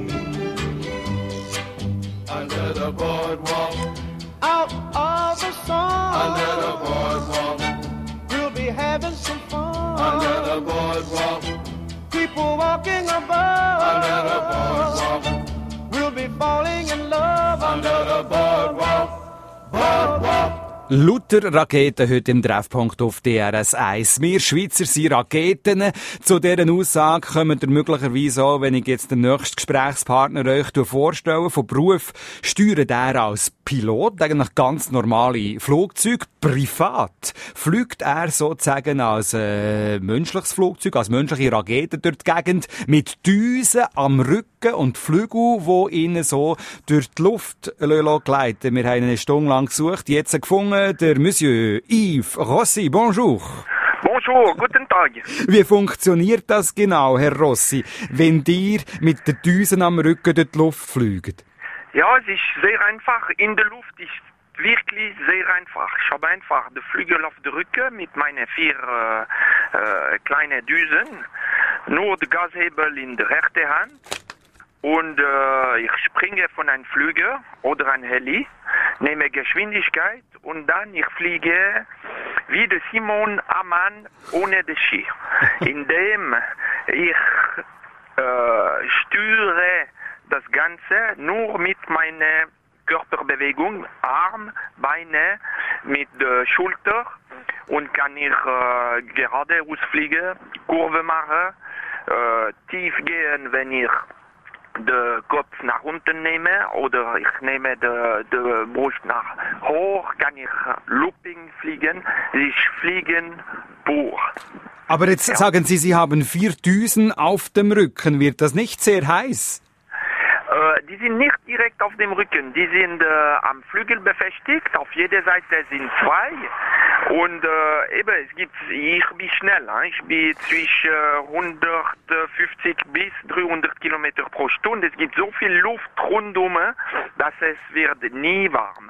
Under the boardwalk, out of the sun, under the boardwalk, we'll be having some fun. Under the boardwalk, people walking above, under the boardwalk, we'll be falling in love. Under the boardwalk, boardwalk. Lauter Raketen heute im Treffpunkt auf D R S eins. Wir Schweizer sind Raketen. Zu dieser Aussage kommt ihr möglicherweise auch, wenn ich jetzt den nächsten Gesprächspartner euch vorstelle. Von Beruf steuert er als Pilot, eigentlich ganz normale Flugzeuge. Privat fliegt er sozusagen als äh, menschliches Flugzeug, als menschliche Rakete durch die Gegend mit Düsen am Rücken und Flügel, die ihnen so durch die Luft gleiten. Wir haben eine Stunde lang gesucht, jetzt gefunden, der Monsieur Yves Rossi. Bonjour. Bonjour, guten Tag. Wie funktioniert das genau, Herr Rossi, wenn ihr mit den Düsen am Rücken durch die Luft fliegt? Ja, es ist sehr einfach. In der Luft ist wirklich sehr einfach. Ich habe einfach den Flügel auf der Rücken mit meinen vier äh, äh, kleinen Düsen, nur den Gashebel in der rechten Hand und äh, ich springe von einem Flügel oder einem Heli, nehme Geschwindigkeit und dann ich fliege wie der Simon Ammann ohne den Ski, indem ich äh, steuere das Ganze nur mit meiner Körperbewegung, Arm, Beine, mit der Schulter und kann ich äh, geradeaus fliegen, Kurve machen, äh, tief gehen, wenn ich den Kopf nach unten nehme oder ich nehme die, die Brust nach hoch, kann ich Looping fliegen, ich fliegen pur. Aber jetzt Ja. sagen Sie, Sie haben vier Düsen auf dem Rücken. Wird das nicht sehr heiß? Äh, die sind nicht direkt auf dem Rücken, die sind äh, am Flügel befestigt, auf jeder Seite sind zwei und äh, eben, es gibt, ich bin schnell, hein? Ich bin zwischen äh, hundertfünfzig bis dreihundert Kilometer pro Stunde, es gibt so viel Luft rundum, dass es wird nie warm.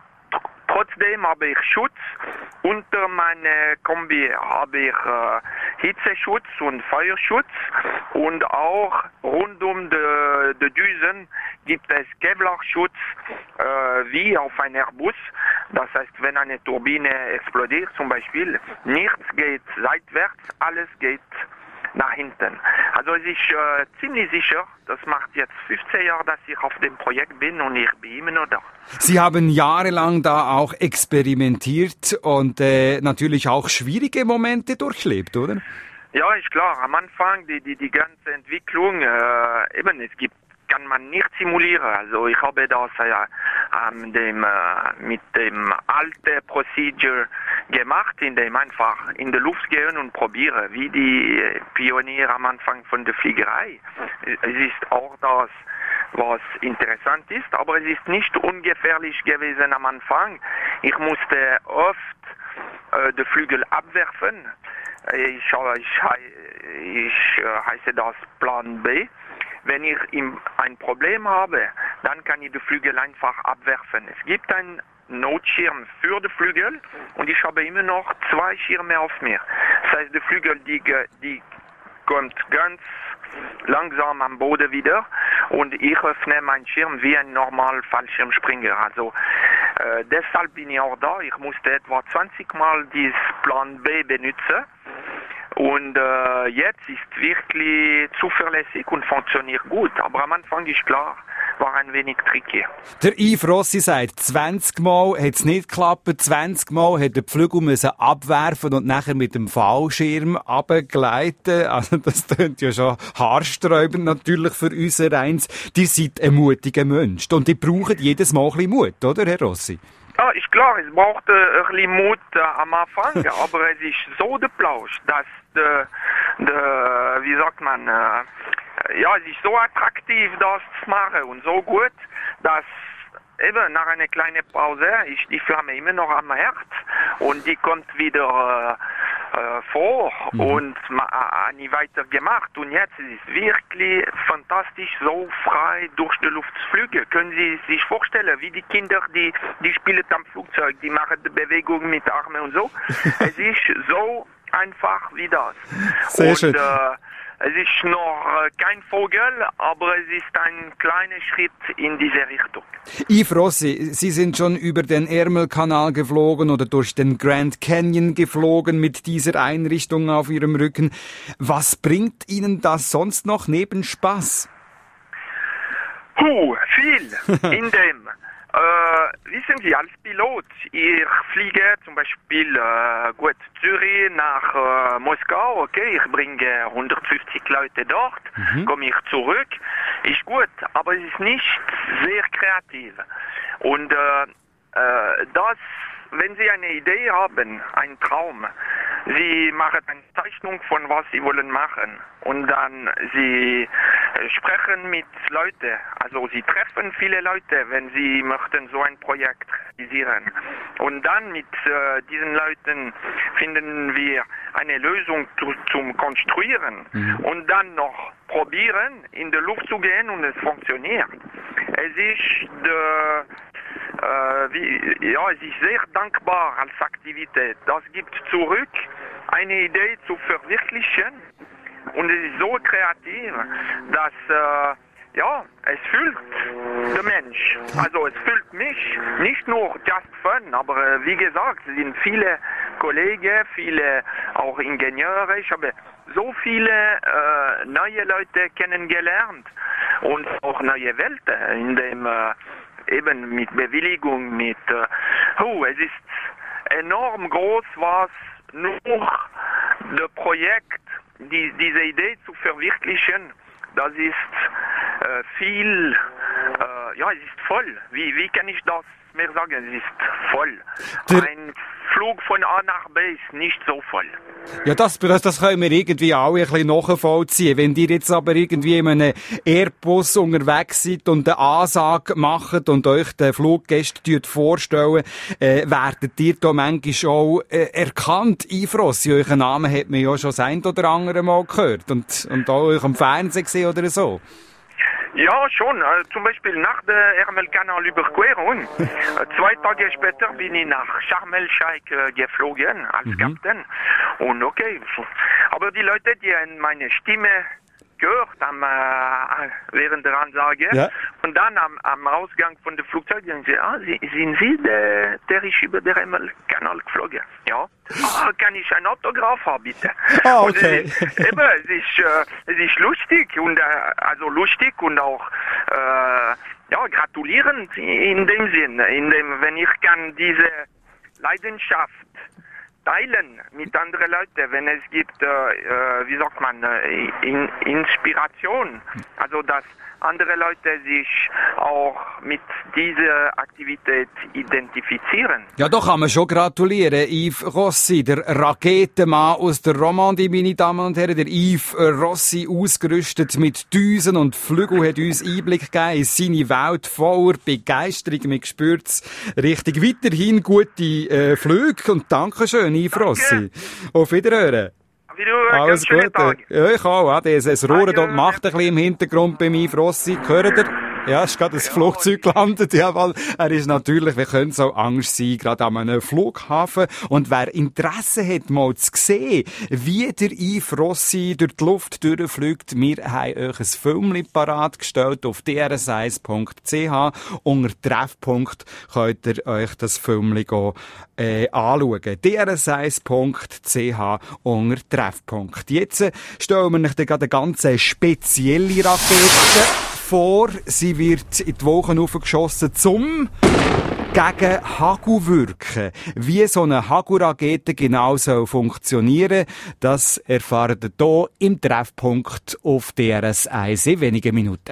Trotzdem habe ich Schutz. Unter meiner Kombi habe ich äh, Hitzeschutz und Feuerschutz und auch rund um die, die Düsen gibt es Kevlarschutz äh, wie auf einem Airbus. Das heißt, wenn eine Turbine explodiert zum Beispiel, nichts geht seitwärts, alles geht nach hinten. Also es ist äh, ziemlich sicher, das macht jetzt fünfzehn Jahre, dass ich auf dem Projekt bin und ich bin immer noch da. Sie haben jahrelang da auch experimentiert und äh, natürlich auch schwierige Momente durchlebt, oder? Ja, ist klar. Am Anfang die die die ganze Entwicklung, äh, eben es gibt kann man nicht simulieren. Also ich habe das äh, ähm, dem, äh, mit dem alten Procedure gemacht, in dem einfach in die Luft gehen und probieren, wie die Pioniere am Anfang von der Fliegerei. Es ist auch das, was interessant ist, aber es ist nicht ungefährlich gewesen am Anfang. Ich musste oft äh, die Flügel abwerfen. Ich, ich, ich äh, heiße das Plan B. Wenn ich ein Problem habe, dann kann ich die Flügel einfach abwerfen. Es gibt einen Notschirm für die Flügel und ich habe immer noch zwei Schirme auf mir. Das heißt, die Flügel, die, die kommt ganz langsam am Boden wieder und ich öffne meinen Schirm wie ein normaler Fallschirmspringer. Also äh, deshalb bin ich auch da. Ich musste etwa zwanzig Mal dieses Plan B benutzen. Und äh, jetzt ist wirklich zuverlässig und funktioniert gut. Aber am Anfang ist klar, war ein wenig tricky. Der Yves Rossi sagt, zwanzig Mal hat es nicht geklappt, zwanzig Mal hat der Flügel müssen abwerfen und nachher mit dem Fallschirm runtergleiten. Also das klingt ja schon haarsträubend natürlich für unser Eins. Die seid ein mutiger Mensch und die brauchen jedes Mal ein bisschen Mut, oder, Herr Rossi? Ja, ist klar, es braucht äh, ein bisschen Mut äh, am Anfang, aber es ist so der Plausch, dass der, der, wie sagt man, äh, ja, es ist so attraktiv, das zu machen und so gut, dass eben nach einer kleinen Pause ist die Flamme immer noch am Herz und die kommt wieder äh, äh, vor mhm. und äh, nie weiter gemacht. Und jetzt ist es wirklich fantastisch, so frei durch die Luft zu fliegen. Können Sie sich vorstellen, wie die Kinder, die, die spielen am Flugzeug, die machen die Bewegung mit Armen und so. Es ist so einfach wie das. Sehr und, schön. Äh, es ist noch äh, kein Vogel, aber es ist ein kleiner Schritt in diese Richtung. Yves Rossi, Sie sind schon über den Ärmelkanal geflogen oder durch den Grand Canyon geflogen mit dieser Einrichtung auf Ihrem Rücken. Was bringt Ihnen das sonst noch neben Spaß? Puh, viel. In dem, äh, wissen Sie, als Pilot, ich fliege zum Beispiel äh, gut Zürich nach äh, Moskau, okay, ich bringe hundertfünfzig Leute dort, mhm. komme ich zurück, ist gut, aber es ist nicht sehr kreativ. Und äh, äh, das, wenn Sie eine Idee haben, einen Traum, sie machen eine Zeichnung von was sie wollen machen und dann sie äh, sprechen mit Leuten, also sie treffen viele Leute, wenn sie möchten so ein Projekt realisieren und dann mit äh, diesen Leuten finden wir eine Lösung zu, zum Konstruieren mhm. und dann noch probieren, in die Luft zu gehen und es funktioniert. Es ist de, äh, wie, ja, es ist sehr dankbar als Aktivität. Das gibt zurück eine Idee zu verwirklichen und es ist so kreativ, dass äh, ja, es füllt der Mensch. Also es füllt mich, nicht nur just fun, aber äh, wie gesagt, es sind viele Kollegen, viele auch Ingenieure. Ich habe so viele äh, neue Leute kennengelernt und auch neue Welten, in dem äh, eben mit Bewilligung, mit äh, oh, es ist enorm groß, was nur das Projekt, die, diese Idee zu verwirklichen, das ist äh, viel, äh, ja, es ist voll. Wie, wie kann ich das mehr sagen? Es ist voll. Der Ein Flug von A nach B ist nicht so voll. Ja, das, das, das können wir irgendwie alle ein bisschen nachvollziehen. Wenn ihr jetzt aber irgendwie in einem Airbus unterwegs seid und eine Ansage macht und euch den Fluggästen vorstellen, äh, werdet ihr da manchmal auch äh, erkannt, Eifrossi. Euren Namen hat man ja schon das ein oder andere Mal gehört und, und auch euch am Fernsehen gesehen oder so. Ja, schon. Äh, zum Beispiel nach der Ärmelkanalüberquerung. äh, zwei Tage später bin ich nach Sharm el-Sheikh äh, geflogen als mhm. Kapitän. Und okay, aber die Leute, die meine Stimme gehört haben äh, während der Ansage ja. und dann am, am Ausgang von dem Flugzeug sagen sie, ah, Sie, sind Sie der, der ist über den Ärmelkanal geflogen? Ja. Ah, kann ich ein Autograph haben, bitte? Ah, okay. Und es ist, eben, es ist, äh, es ist lustig und äh, also lustig und auch äh, ja, gratulierend in dem Sinn, in dem, wenn ich kann diese Leidenschaft teilen mit anderen Leuten, wenn es gibt, äh, wie sagt man, äh, in, Inspiration, also dass andere Leute sich auch mit dieser Aktivität identifizieren. Ja, da kann man schon gratulieren. Yves Rossi, der Raketenmann aus der Romandie, meine Damen und Herren. Der Yves Rossi, ausgerüstet mit Düsen und Flügel, hat uns Einblick gegeben in seine Welt voller Begeisterung. Man spürt es richtig. Weiterhin gute äh, Flüge und Dankeschön, Yves Rossi. Auf Wiederhören. Alles Gute. Ja, ich auch. Ja. Das, das Rohr dort macht ein bisschen im Hintergrund bei mir, Frossi. Hört ihr? Ja, es ist gerade ein ja, Flugzeug gelandet. Ja, weil er ist natürlich, wir können so Angst sein, gerade an einem Flughafen. Und wer Interesse hat, mal zu sehen, wie der Yves Rossi durch die Luft durchfliegt, wir haben euch ein Film parat gestellt auf d r s eins punkt c h. Unter Treffpunkt könnt ihr euch das Film äh, anschauen. d r s eins punkt c h unter Treffpunkt. Jetzt äh, stellen wir euch dann gerade eine ganz spezielle Rakete vor. Sie wird in die Wolken aufgeschossen, zum gegen Hagel wirken. Wie so eine Hagelrakete genau soll funktionieren, das erfahrt ihr hier im Treffpunkt auf D R S eins in wenigen Minuten.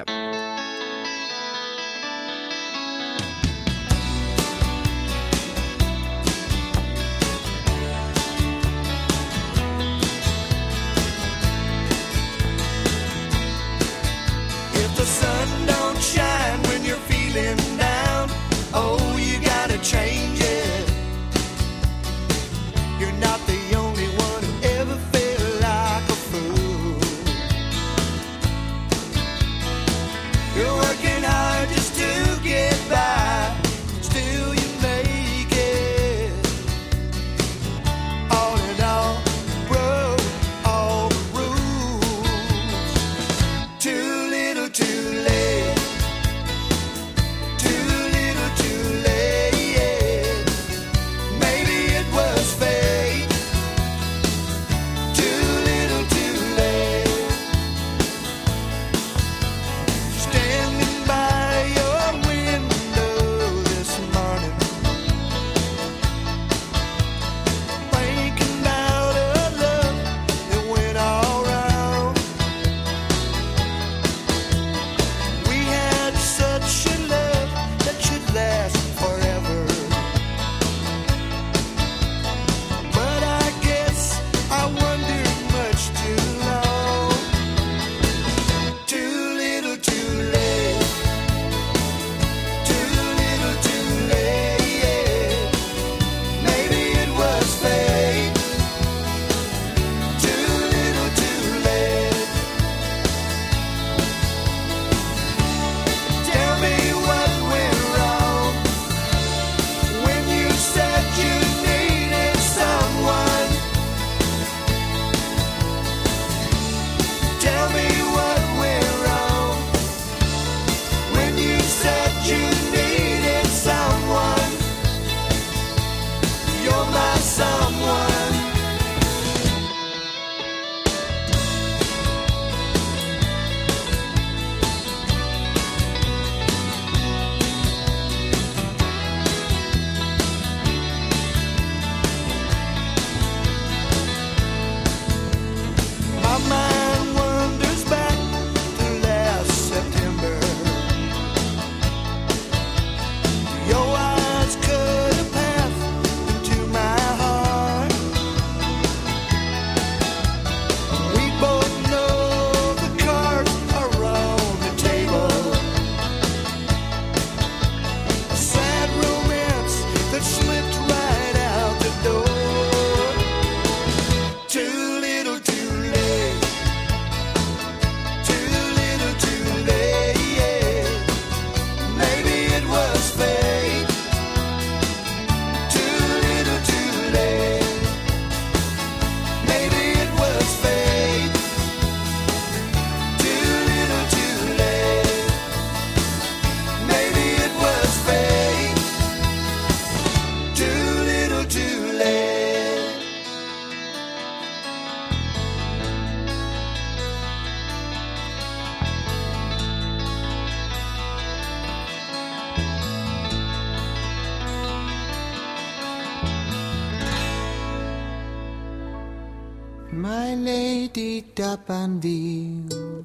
My Lady D'Abanville,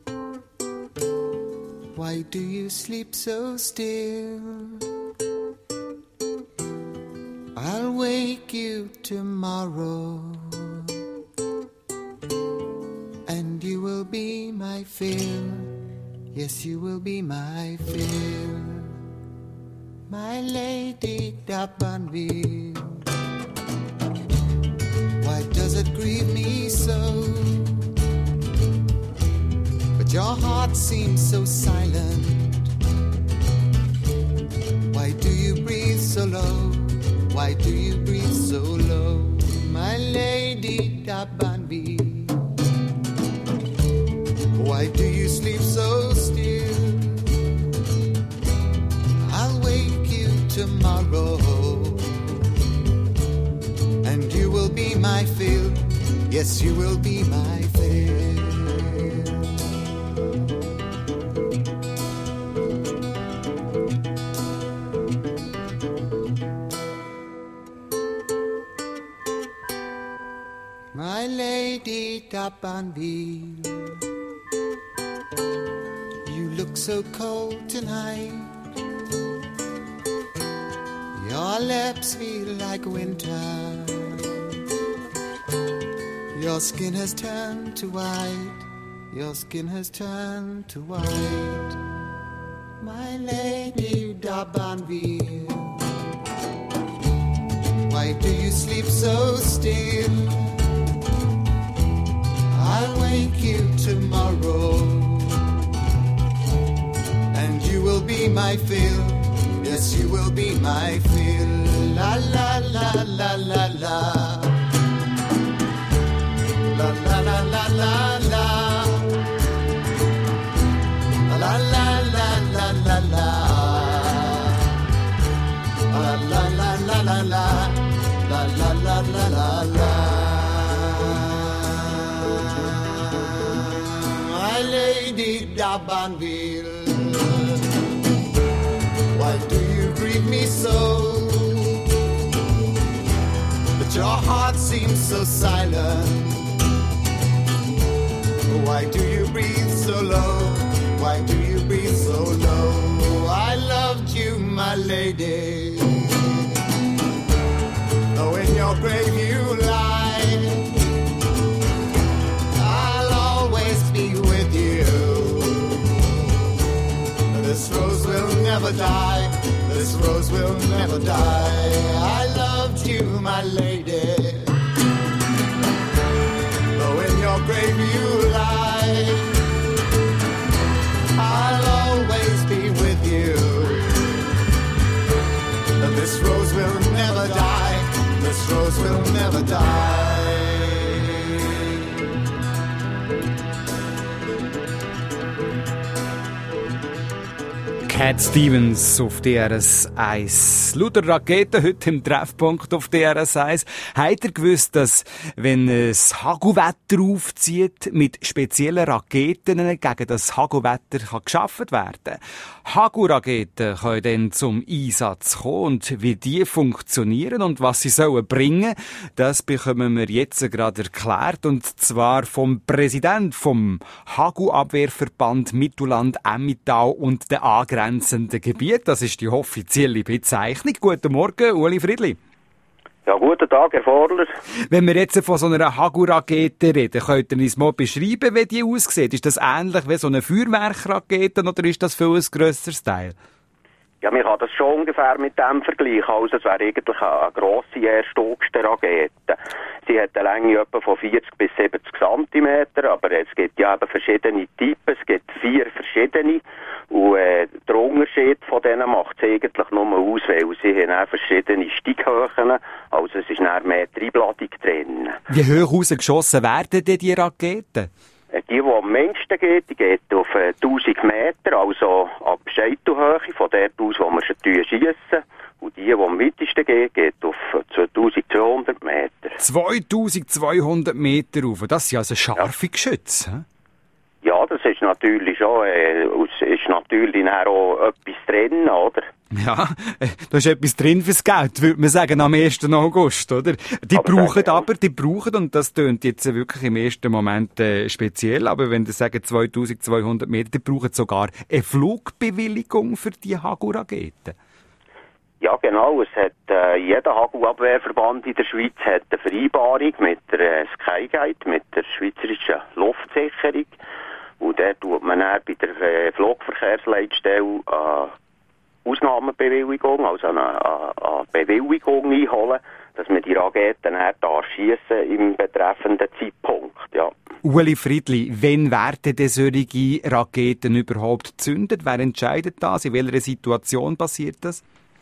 why do you sleep so still? I'll wake you tomorrow, and you will be my fill. Yes, you will be my fill. My Lady D'Abanville, why does it grieve me so? But your heart seems so silent. Why do you breathe so low? Why do you breathe so low? My Lady D'Abanville, why do you sleep so still? I'll wake you tomorrow, and you will be my fill. Yes, you will be my fill. My Lady D'Abanville, you look so cold tonight. Your lips feel like winter. Your skin has turned to white. Your skin has turned to white. My Lady D'Abanville, why do you sleep so still? I'll wake you tomorrow, and you will be my fill. Yes, you will be my fill. La la la la la la. La la la la la la. La la la la la la. La la la la la la. La la la la la la. My Lady D'Abanville, why do you grieve me so? But your heart seems so silent. Why do you breathe so low? Why do you breathe so low? I loved you, my lady, though in your grave you lie, I'll always be with you. This rose will never die. This rose will never die. I loved you, my lady, though in your grave you lie, I'll always be with you. This rose will never die. This rose will never die. Cat Stevens auf D R S eins. Lauter Raketen heute im Treffpunkt auf D R S eins. Habt ihr gewusst, dass, wenn es Hagelwetter aufzieht, mit speziellen Raketen gegen das Hagelwetter geschaffen werden kann? Hagelraketen können dann zum Einsatz kommen, und wie die funktionieren und was sie sollen bringen, das bekommen wir jetzt gerade erklärt, und zwar vom Präsident vom Hagelabwehrverband Mittelland-Emmental und der angrenzenden Gebiet. Das ist die offizielle Bezeichnung. Guten Morgen, Uli Friedli. Ja, guten Tag, Herr Vorler. Wenn wir jetzt von so einer Hagelrakete reden, könnt ihr uns mal beschreiben, wie die aussieht? Ist das ähnlich wie so eine Feuerwerkrakete oder ist das viel ein grösseres Teil? Ja, man kann das schon ungefähr mit dem vergleichen. Also, es wäre eigentlich eine grosse, erststuckste Rakete. Sie hat eine Länge etwa von vierzig bis siebzig Zentimeter, aber es gibt ja eben verschiedene Typen. Es gibt vier verschiedene. Und äh, der Unterschied von denen macht es eigentlich nur aus, weil sie haben auch verschiedene Steighöhen. Also es ist dann mehr Treibladung drin. Wie hoch rausgeschossen werden denn die Raketen? Die, die am menschsten geht, die geht auf äh, tausend Meter, also ab Scheitelhöhe, von dort aus, wo wir sie schiessen. Und die, die am weitesten geht, geht auf zweitausendzweihundert Meter. zweitausendzweihundert Meter rauf, das sind also scharfe ja. Geschütze, he? Ja, das ist ist natürlich schon, äh, ist natürlich auch etwas drin, oder? Ja, da ist etwas drin fürs Geld, würde man sagen, am ersten August, oder? Die aber brauchen sagen, aber, die brauchen, und das tönt jetzt wirklich im ersten Moment äh, speziell, aber wenn die sagen zweitausendzweihundert Meter, die brauchen sogar eine Flugbewilligung für die Hagu-Raketen. Ja, genau. Es hat, äh, jeder Hagelabwehrverband in der Schweiz hat eine Vereinbarung mit der äh, Skyguide, mit der Schweizerischen Luftsicherung. Und dort tut man dann bei der äh, Flugverkehrsleitstelle äh, Ausnahmebewilligung, also eine, eine, eine Bewilligung einholen, dass man die Raketen dann da schiessen im betreffenden Zeitpunkt, ja. Ueli Friedli, wann werden denn solche Raketen überhaupt gezündet? Wer entscheidet das? In welcher Situation passiert das?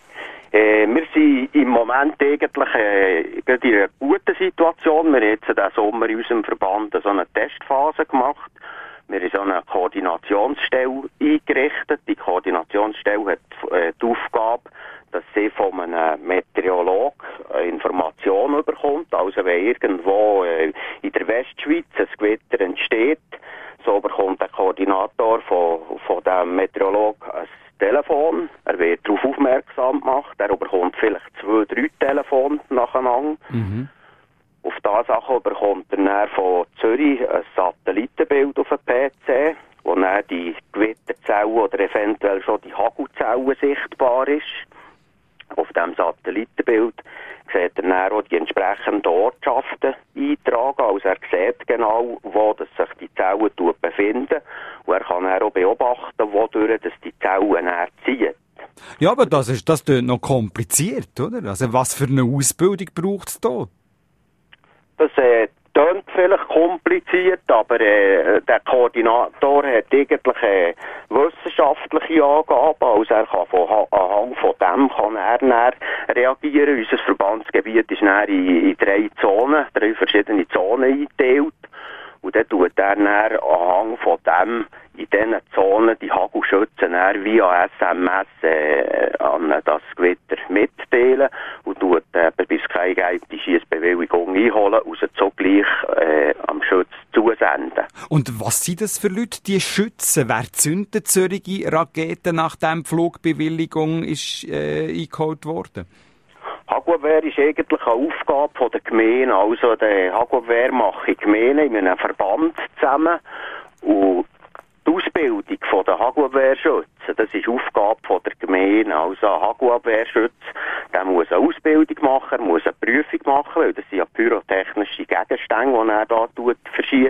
Äh, wir sind im Moment eigentlich äh, in einer guten Situation. Wir haben jetzt diesen Sommer in unserem Verband so eine Testphase gemacht. Wir haben so eine Koordinationsstelle eingerichtet. Die Koordinationsstelle hat äh, die Aufgabe, dass sie von einem Meteorolog Informationen bekommt. Also wenn irgendwo äh, in der Westschweiz ein Gewitter entsteht, so bekommt der Koordinator von, von dem Meteorolog ein Telefon, er wird darauf aufmerksam gemacht, er bekommt vielleicht zwei, drei Telefone nacheinander. Mhm. Auf diese Sache bekommt er dann von Zürich ein Satellitenbild auf den P C, wo dann die Gewitterzellen oder eventuell schon die Hagelzellen sichtbar ist. Auf diesem Satellitenbild sieht er dann auch die entsprechenden Ortschaften eintragen. Also er sieht genau, wo dass sich die Zellen befinden. Und er kann auch beobachten, wodurch dass die Zellen dann ziehen. Ja, aber das ist das ist noch kompliziert, oder? Also was für eine Ausbildung braucht es da? Das äh, klingt vielleicht kompliziert, aber äh, der Koordinator hat eigentlich äh, wissenschaftliche Angaben, also er kann von, anhand von dem kann er dann reagieren. Unser Verbandsgebiet ist dann in, in drei Zonen, drei verschiedene Zonen eingeteilt. Und dann tut er dann anhand von dem in diesen Zonen die Hagelschützen via S M S äh, an das Gewitter mitteilen und tut äh, bei Skyguide die Schiessbewilligung einholen und sie zugleich äh, am Schütz zusenden. Und was sind das für Leute, die schützen? Wer zündet solche Raketen, nachdem die Flugbewilligung ist, äh, eingeholt worden? Hagelabwehr ist eigentlich eine Aufgabe der Gemeinde. Also die Hagelabwehr mache die Gemeinde in einem Verband zusammen. Und die Ausbildung der Hagelabwehrschützen, das ist Aufgabe der Gemeinde. Also ein Hagelabwehrschütze, der muss eine Ausbildung machen, er muss eine Prüfung machen, weil das sind ja pyrotechnische Gegenstände, die er da verschiessen.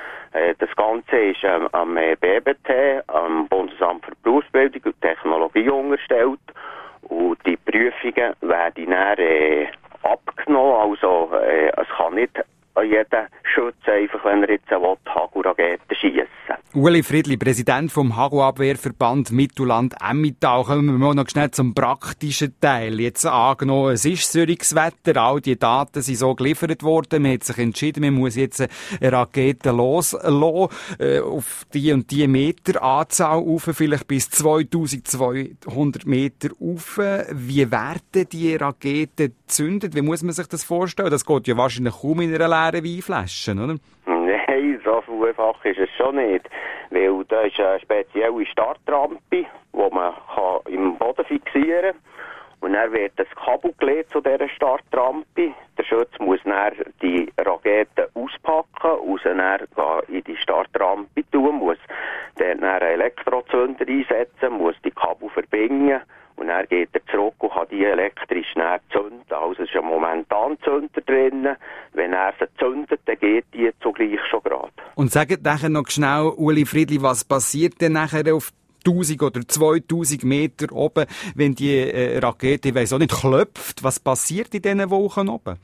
Das Ganze ist ähm, am B B T, am Bundesamt für Berufsbildung und Technologie unterstellt. Und die Prüfungen werden dann äh, abgenommen. Also äh, es kann nicht jeder Schütze, einfach wenn er jetzt will, Hagelraketen schiessen. Ueli Friedli, Präsident vom Hagelabwehrverband Mittelland-Emmental. Kommen wir mal noch schnell zum praktischen Teil. Jetzt angenommen, es ist solches Wetter, all die Daten sind so geliefert worden, man hat sich entschieden, man muss jetzt eine Rakete loslassen, äh, auf die und die Meteranzahl rauf, vielleicht bis zweitausendzweihundert Meter rauf. Wie werden die Raketen gezündet? Wie muss man sich das vorstellen? Das geht ja wahrscheinlich kaum in einer leeren Weinflasche, oder? Nein, so einfach ist es schon nicht. Weil da ist eine spezielle Startrampe, die man kann im Boden fixieren kann. Und dann wird das Kabel gelegt zu dieser Startrampe. Der Schütz muss dann die Raketen auspacken und sie dann in die Startrampe tun, muss dann einen Elektrozünder einsetzen, muss die Kabel verbinden. Und dann geht er zurück und kann die elektrisch näher zünden. Also es ist ein Momentanzünder drin. Wenn er sie zündet, dann geht die zugleich schon gerade. Und sagt nachher noch schnell, Ueli Friedli, was passiert denn nachher auf tausend oder zweitausend Meter oben, wenn die äh, Rakete, ich weiss auch nicht, klopft? Was passiert in diesen Wochen oben?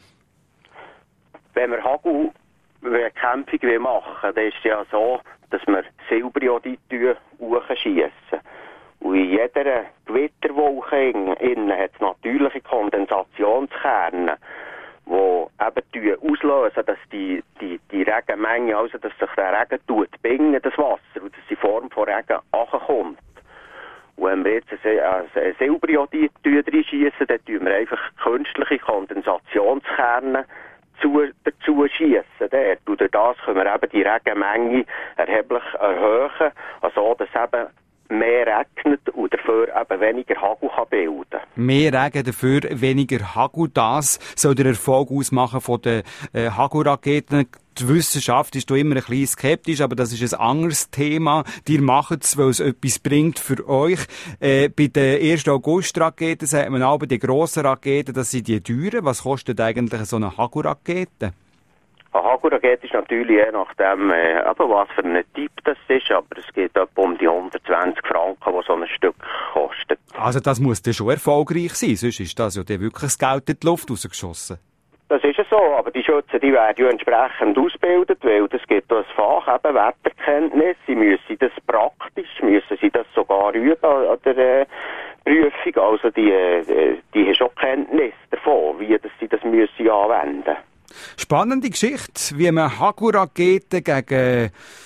Wenn wir Hagelbekämpfung machen, dann ist es ja so, dass wir Silberiodid hochschiessen. Und in jeder Gewitterwolke innen hat es natürliche Kondensationskerne, die eben auslösen, dass die, die, die Regenmenge, also dass sich der Regen tut, bingen, das Wasser, und dass in Form von Regen ankommt. Und wenn wir jetzt ein Silberiodid reinschiessen, dann tun wir einfach künstliche Kondensationskerne dazu, dazu schiessen dort. Und durch das können wir eben die Regenmenge erheblich erhöhen, also dass eben mehr regnet und dafür eben weniger Hagel kann bilden. Mehr Regen, dafür weniger Hagel. Das soll der Erfolg ausmachen von den äh, Hagelraketen. Die Wissenschaft ist da immer ein bisschen skeptisch, aber das ist ein anderes Thema. Ihr macht es, weil es etwas bringt für euch. Äh, bei den ersten August-Raketen sagt man auch, bei den grossen Raketen, das sind die teuren. Was kostet eigentlich so eine Hagelrakete? Eine Hagelrakete ist natürlich je nachdem, äh, aber was für ein Typ das ist, aber es geht etwa um die hundertzwanzig Franken, die so ein Stück kostet. Also das muss dann schon erfolgreich sein, sonst ist das ja dann wirklich das Geld in die Luft rausgeschossen. Das ist so, aber die Schützen, die werden ja entsprechend ausgebildet, weil es gibt ein Fach, eben Wetterkenntnis, sie müssen das praktisch, müssen sie das sogar üben an der äh, Prüfung, also die, äh, die haben schon Kenntnis davon, wie das, sie das müssen anwenden. Spannende Geschichte, wie man Hagelraketen gegen, äh,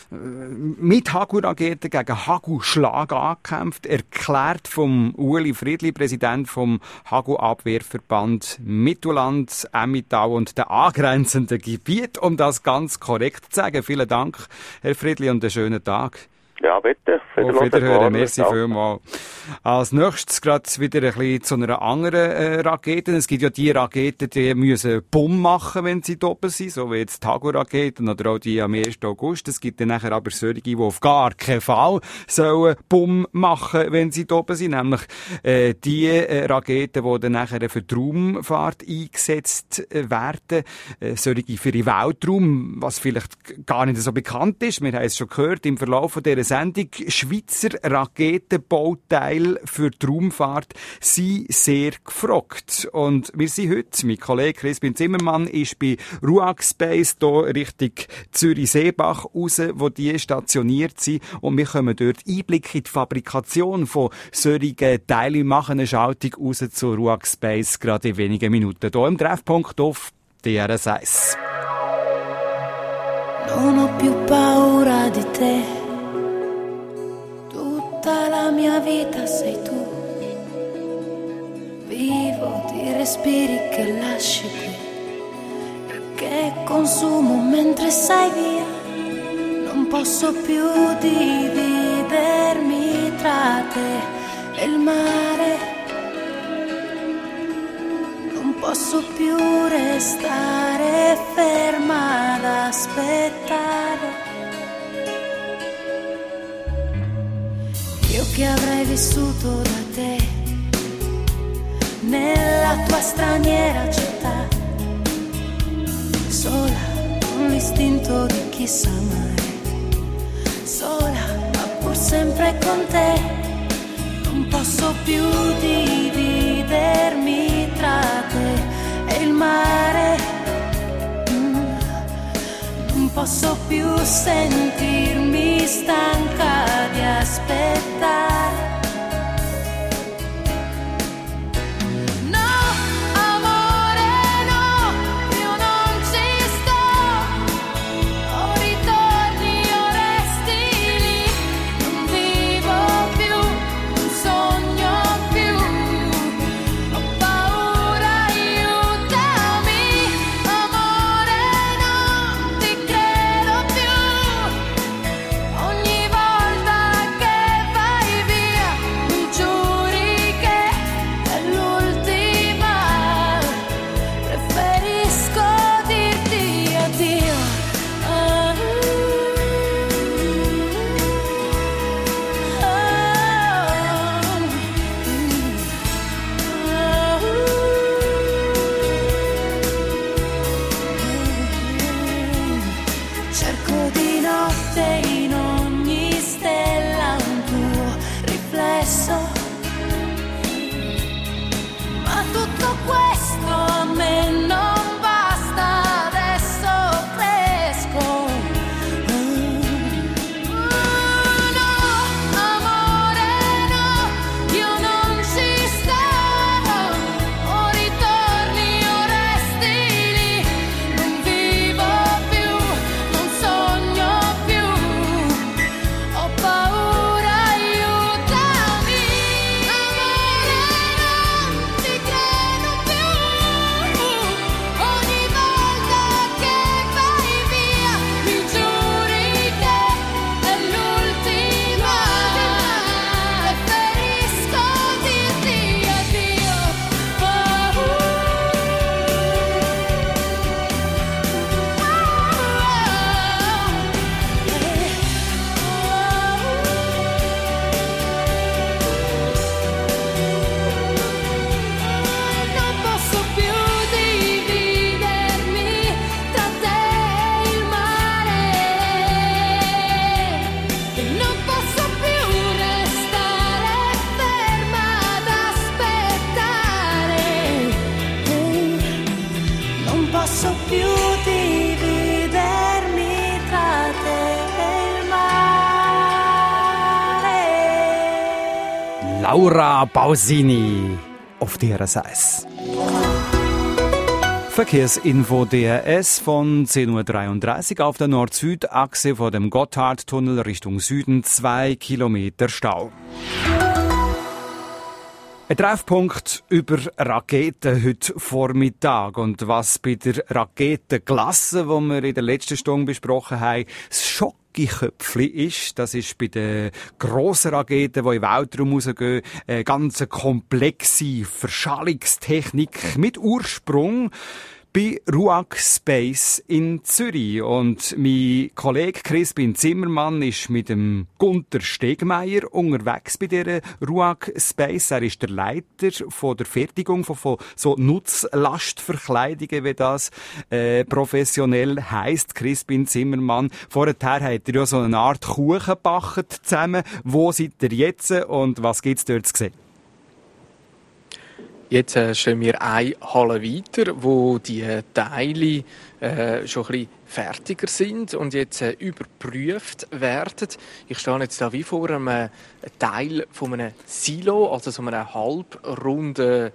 mit Hagelraketen gegen Hagelschlag ankämpft, erklärt vom Ueli Friedli, Präsident vom Hagelabwehrverband Mittelland, Emmental und den angrenzenden Gebiet, um das ganz korrekt zu sagen. Vielen Dank, Herr Friedli, und einen schönen Tag. Ja, bitte. Auf Wiederhören, merci vielmals. Als nächstes gerade wieder ein bisschen zu einer anderen äh, Rakete. Es gibt ja die Raketen, die müssen Bumm machen, wenn sie da oben sind, so wie jetzt die Hagelraketen oder auch die am ersten August. Es gibt dann nachher aber solche, die auf gar keinen Fall sollen Bumm machen, wenn sie da oben sind, nämlich äh, die äh, Raketen, die dann nachher für die Raumfahrt eingesetzt äh, werden, äh, solche für den Weltraum, was vielleicht gar nicht so bekannt ist. Wir haben es schon gehört im Verlauf dieser Sendung, Schweizer Raketenbauteile für die Raumfahrt sind sehr gefragt. Und wir sind heute, mein Kollege Crispin Zimmermann ist bei Ruag Space hier Richtung Zürich-Seebach raus, wo die stationiert sind. Und wir kommen dort Einblick in die Fabrikation von solchen Teilen, machen eine Schaltung raus zu Ruag Space, gerade in wenigen Minuten. Hier im Treffpunkt auf D R S eins. Non ho più paura di te. Tutta la mia vita sei tu. Vivo di respiri che lasci qui e che consumo mentre sei via. Non posso più dividermi tra te e il mare. Non posso più restare ferma ad aspettare. Io che avrei vissuto da te nella tua straniera città, sola con l'istinto di chi sa amare, sola ma pur sempre con te. Non posso più dividermi tra te e il mare. Mm. Non posso più sentirmi stanca di aspettare. Ogni volta posso più dividermi tra te e il mare. Laura Pausini auf D R S eins. Verkehrsinfo D R S von zehn Uhr dreiunddreißig auf der Nord-Süd-Achse vor dem Gotthardtunnel Richtung Süden zwei Kilometer Stau. Ein Treffpunkt über Raketen heute Vormittag. Und was bei der Raketenklasse, die wir in der letzten Stunde besprochen haben, das Schokiköpfli ist, das ist bei den grossen Raketen, die in den Weltraum rausgehen, eine ganz komplexe Verschallungstechnik mit Ursprung bei RUAG Space in Zürich. Und mein Kollege Crispin Zimmermann ist mit dem Gunter Stegmeier unterwegs bei dieser RUAG Space. Er ist der Leiter von der Fertigung von, von so Nutzlastverkleidungen, wie das äh, professionell heisst. Crispin Zimmermann. Vorher hat er ja so eine Art Kuchen gebacken zusammen. Wo seid ihr jetzt und was gibt es dort zu sehen? Jetzt äh, stehen wir eine Halle weiter, wo die äh, Teile äh, schon ein bisschen fertiger sind und jetzt äh, überprüft werden. Ich stehe jetzt da wie vor einem äh, Teil von einem Silo, also so einem halbrunden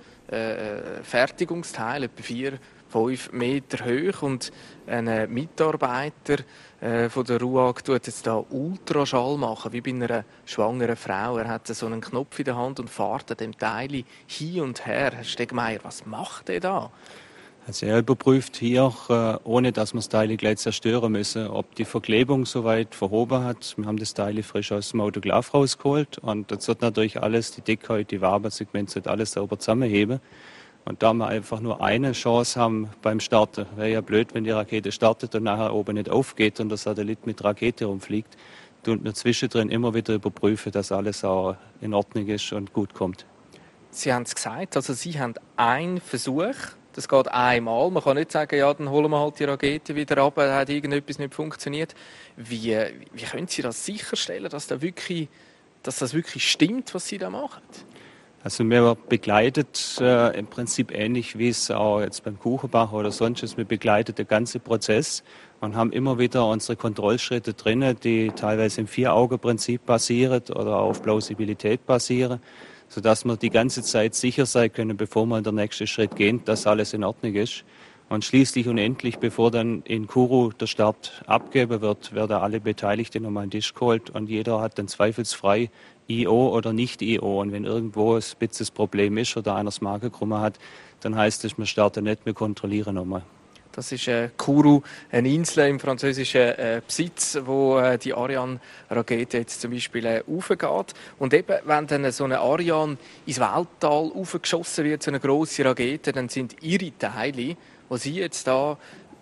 äh, Fertigungsteil, etwa vier, fünf Meter hoch, und ein äh, Mitarbeiter äh, von der RUAG tut jetzt da Ultraschall machen, wie bei einer schwangeren Frau. Er hat so einen Knopf in der Hand und fährt an dem Teil hin und her. Herr Stegmeier, was macht er da? Also er überprüft hier, äh, ohne dass wir das Teil gleich zerstören müssen, ob die Verklebung soweit verhoben hat. Wir haben das Teil frisch aus dem Autoklav rausgeholt und jetzt wird natürlich alles, die Dickhäute, die Wabensegmente, wird alles sauber zusammenheben. Und da wir einfach nur eine Chance haben beim Starten, wäre ja blöd, wenn die Rakete startet und nachher oben nicht aufgeht und der Satellit mit Rakete rumfliegt, und wir zwischendrin immer wieder überprüfen, dass alles auch in Ordnung ist und gut kommt. Sie haben es gesagt, also Sie haben einen Versuch, das geht einmal. Man kann nicht sagen, ja, dann holen wir halt die Rakete wieder ab, da hat irgendetwas nicht funktioniert. Wie, wie können Sie das sicherstellen, dass, da wirklich, dass das wirklich stimmt, was Sie da machen? Also wir begleitet äh, im Prinzip ähnlich wie es auch jetzt beim Kuchenbach oder sonst ist, wir begleiten den ganzen Prozess und haben immer wieder unsere Kontrollschritte drin, die teilweise im Vier-Augen-Prinzip basieren oder auf Plausibilität basieren, sodass wir die ganze Zeit sicher sein können, bevor wir in den nächsten Schritt gehen, dass alles in Ordnung ist. Und schließlich und endlich, bevor dann in Kourou der Start abgegeben wird, werden alle Beteiligten nochmal einen Tisch geholt und jeder hat dann zweifelsfrei I O oder nicht I O. Und wenn irgendwo ein spitzes Problem ist oder einer das Magenkrumme hat, dann heißt es, wir starten nicht, wir kontrollieren nochmal. Das ist äh, Kourou, eine Insel im französischen äh, Besitz, wo äh, die Ariane-Rakete jetzt zum Beispiel äh, raufgeht. Und eben, wenn dann so eine Ariane ins Weltall raufgeschossen wird, so eine grosse Rakete, dann sind ihre Teile, die sie jetzt da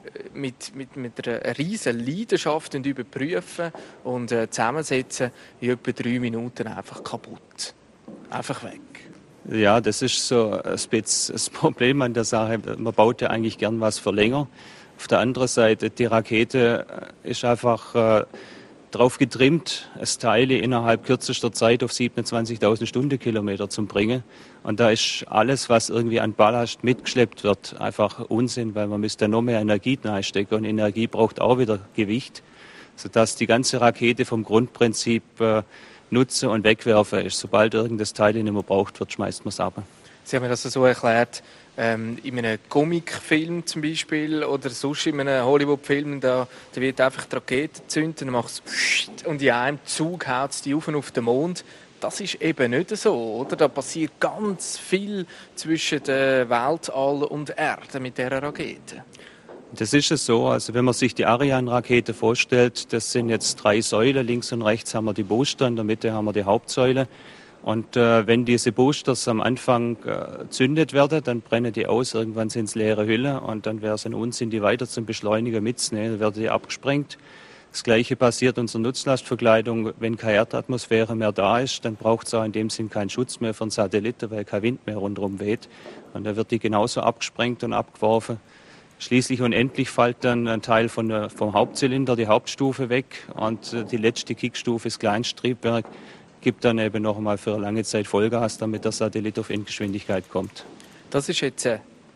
mit, mit, mit einer riesen Leidenschaft überprüfen und äh, zusammensetzen, in etwa drei Minuten einfach kaputt. Einfach weg. Ja, das ist so ein bisschen das Problem an der Sache. Man baut ja eigentlich gern was für länger. Auf der anderen Seite, die Rakete ist einfach äh, darauf getrimmt, das Teil innerhalb kürzester Zeit auf siebenundzwanzigtausend Stundenkilometer zu bringen. Und da ist alles, was irgendwie an Ballast mitgeschleppt wird, einfach Unsinn, weil man müsste noch mehr Energie reinstecken und Energie braucht auch wieder Gewicht, sodass die ganze Rakete vom Grundprinzip äh, nutzen und wegwerfen ist. Sobald irgendein Teil nicht mehr braucht wird, schmeißt man es ab. Sie haben mir das so erklärt, ähm, in einem Comicfilm zum Beispiel oder sonst in einem Hollywood-Film, da, da wird einfach die Rakete gezündet, dann macht es und in einem Zug haut es die auf auf den Mond. Das ist eben nicht so, oder? Da passiert ganz viel zwischen dem Weltall und Erde mit dieser Rakete. Das ist es so. Also wenn man sich die Ariane-Rakete vorstellt, das sind jetzt drei Säulen. Links und rechts haben wir die Booster, in der Mitte haben wir die Hauptsäule. Und äh, wenn diese Boosters am Anfang äh, zündet werden, dann brennen die aus, irgendwann sind es leere Hülle und dann wäre es ein Unsinn, die weiter zum Beschleuniger mitzunehmen, dann werden die abgesprengt. Das Gleiche passiert unserer Nutzlastverkleidung. Wenn keine Erdatmosphäre mehr da ist, dann braucht es auch in dem Sinn keinen Schutz mehr für einen Satelliten, weil kein Wind mehr rundherum weht. Und dann wird die genauso abgesprengt und abgeworfen. Schließlich und endlich fällt dann ein Teil von der, vom Hauptzylinder, die Hauptstufe weg und die letzte Kickstufe, das Kleinsttriebwerk, gibt dann eben noch einmal für eine lange Zeit Vollgas, damit der Satellit auf Endgeschwindigkeit kommt. Das ist jetzt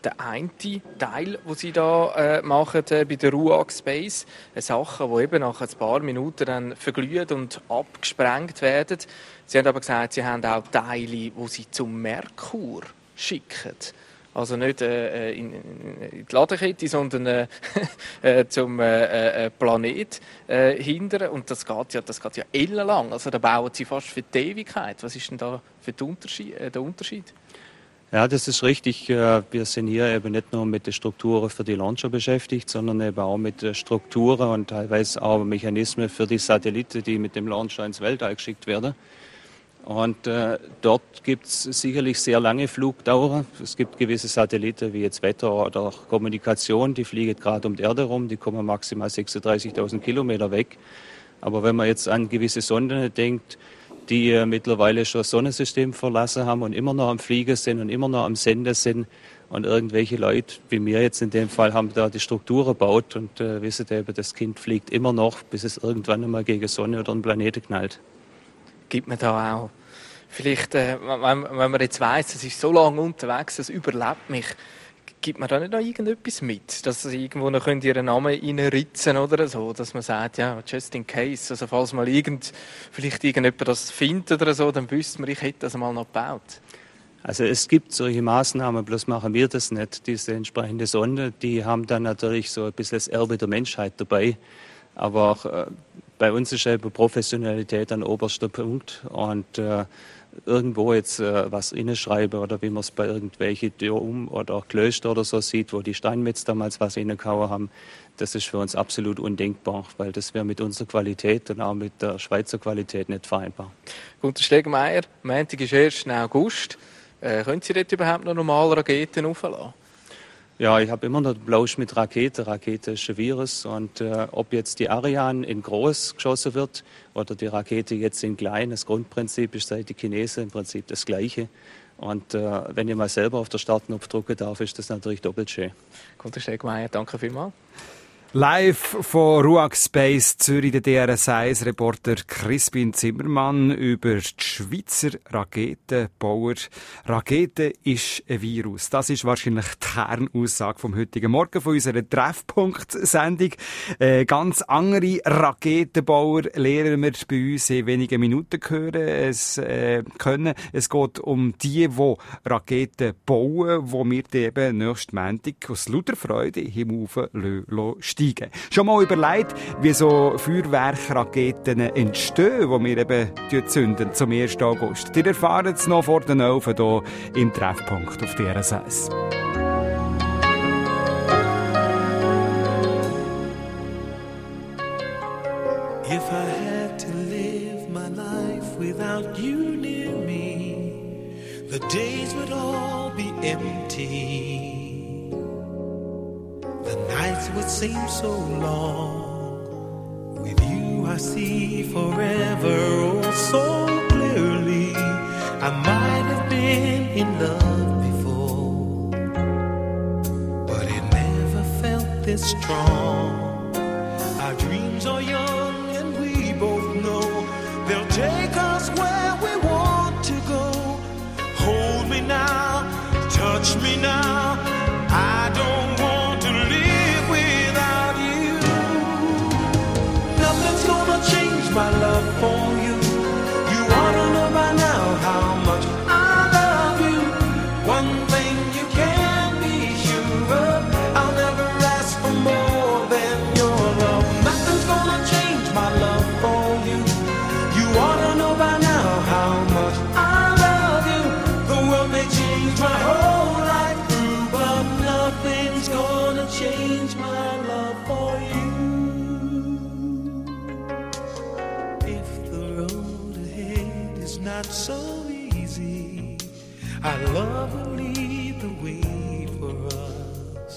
der eine Teil, den Sie da äh, machen äh, bei der RUAG Space. Äh, Sachen, die eben nach ein paar Minuten dann verglüht und abgesprengt werden. Sie haben aber gesagt, Sie haben auch Teile, die Sie zum Merkur schicken. Also nicht äh, in, in die Ladekette, sondern äh, äh, zum äh, äh, Planet äh, hindern. Und das geht ja, das geht ja ellenlang. Also da bauen Sie fast für die Ewigkeit. Was ist denn da für der Unterschied? Äh, der Unterschied? Ja, das ist richtig. Wir sind hier eben nicht nur mit den Strukturen für die Launcher beschäftigt, sondern eben auch mit den Strukturen und teilweise auch Mechanismen für die Satelliten, die mit dem Launcher ins Weltall geschickt werden. Und äh, dort gibt es sicherlich sehr lange Flugdauer. Es gibt gewisse Satelliten wie jetzt Wetter oder Kommunikation, die fliegen gerade um die Erde rum, die kommen maximal sechsunddreißigtausend Kilometer weg. Aber wenn man jetzt an gewisse Sonden denkt, die äh, mittlerweile schon das Sonnensystem verlassen haben und immer noch am Fliegen sind und immer noch am Senden sind. Und irgendwelche Leute, wie mir jetzt in dem Fall, haben da die Struktur gebaut und äh, wissen eben, das Kind fliegt immer noch, bis es irgendwann einmal gegen die Sonne oder einen Planeten knallt. Gibt man da auch, vielleicht, äh, wenn, wenn man jetzt weiss, es ist so lange unterwegs, es überlebt mich, gibt man da nicht noch irgendetwas mit, dass Sie irgendwo noch Ihren Namen reinritzen oder so, dass man sagt, ja, just in case, also falls mal irgend, vielleicht irgendjemand das findet oder so, dann wüsste man, ich hätte das mal noch gebaut. Also es gibt solche Maßnahmen, bloß machen wir das nicht. Diese entsprechende Sonde, die haben dann natürlich so ein bisschen das Erbe der Menschheit dabei, aber auch, äh, bei uns ist eben Professionalität an oberster Punkt und äh, irgendwo jetzt äh, was reinschreiben oder wie man es bei irgendwelchen Dom oder auch Klöster oder so sieht, wo die Steinmetz damals was reingehauen haben, das ist für uns absolut undenkbar, weil das wäre mit unserer Qualität und auch mit der Schweizer Qualität nicht vereinbar. Gunter Stegemeier, Montag ist erst August. Äh, können Sie dort überhaupt noch normale Raketen aufladen? Ja, ich habe immer noch den Blausch mit Rakete. Rakete ist ein Virus und äh, ob jetzt die Ariane in groß geschossen wird oder die Rakete jetzt in klein, das Grundprinzip ist seit die Chinesen im Prinzip das Gleiche. Und äh, wenn ich mal selber auf den Startknopf drücken darf, ist das natürlich doppelt schön. Gunter Stegemeier, danke vielmals. Live von RUAG Space Zürich, der D R S eins Reporter Crispin Zimmermann über die Schweizer Raketenbauer. Rakete ist ein Virus. Das ist wahrscheinlich die Kernaussage vom heutigen Morgen von unserer Treffpunkt-Sendung. Äh, ganz andere Raketenbauer lernen wir bei uns in wenigen Minuten hören. Es, äh, können. Es geht um die, die Raketen bauen, die wir dann eben nächsten Montag aus lauter Freude hinauf steigen. Schon mal überlegt, wie so Feuerwerkraketen entstehen, die wir eben zünden zum ersten August. Ihr erfahrt es noch vor den Elfen hier im Treffpunkt auf D R S eins. If I had to live my life without you near me, the days would all be empty. The nights would seem so long. With you I see forever oh so clearly. I might have been in love before, but it never felt this strong. Our dreams are young and we both know they'll take us where we want to go. Hold me now, touch me now. I don't want to live without you. Nothing's gonna change my love for you. You ought to know by now how much I love you. One thing you can be sure of, I'll never ask for more than your love. Nothing's gonna change my love for you. You ought to know by now how much I love you. The world may change my whole life through, but nothing's gonna change my love for you. If the road ahead is not so easy, our love will lead the way for us.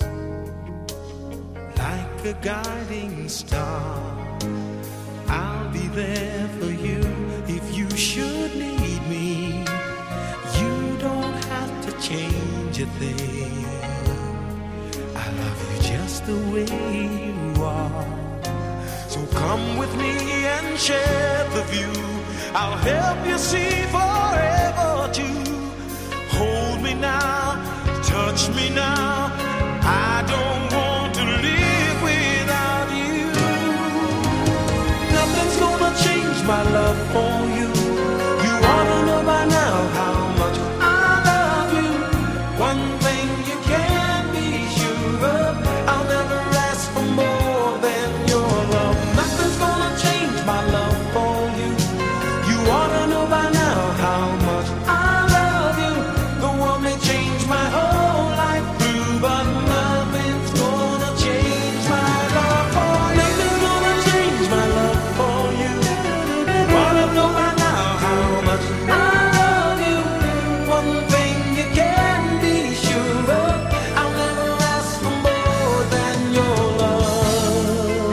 Like a guiding star, I'll be there for you if you should need me. You don't have to change a thing. I love you just the way you are. So come with me and share the view. I'll help you see forever too. Hold me now, touch me now. I don't want to live without you. Nothing's gonna change my love for you. You ought to know by now how much I love you. One thing you can be sure of, I'll never ask for more than your love. Nothing's gonna change my love for you. You ought to know by now how much I love you. The world may change my whole life through, but nothing's gonna change my love for you. Nothing's gonna change my love for you. You ought to know by now how much I love you. One thing you can be sure of, I'll never ask for more than your love.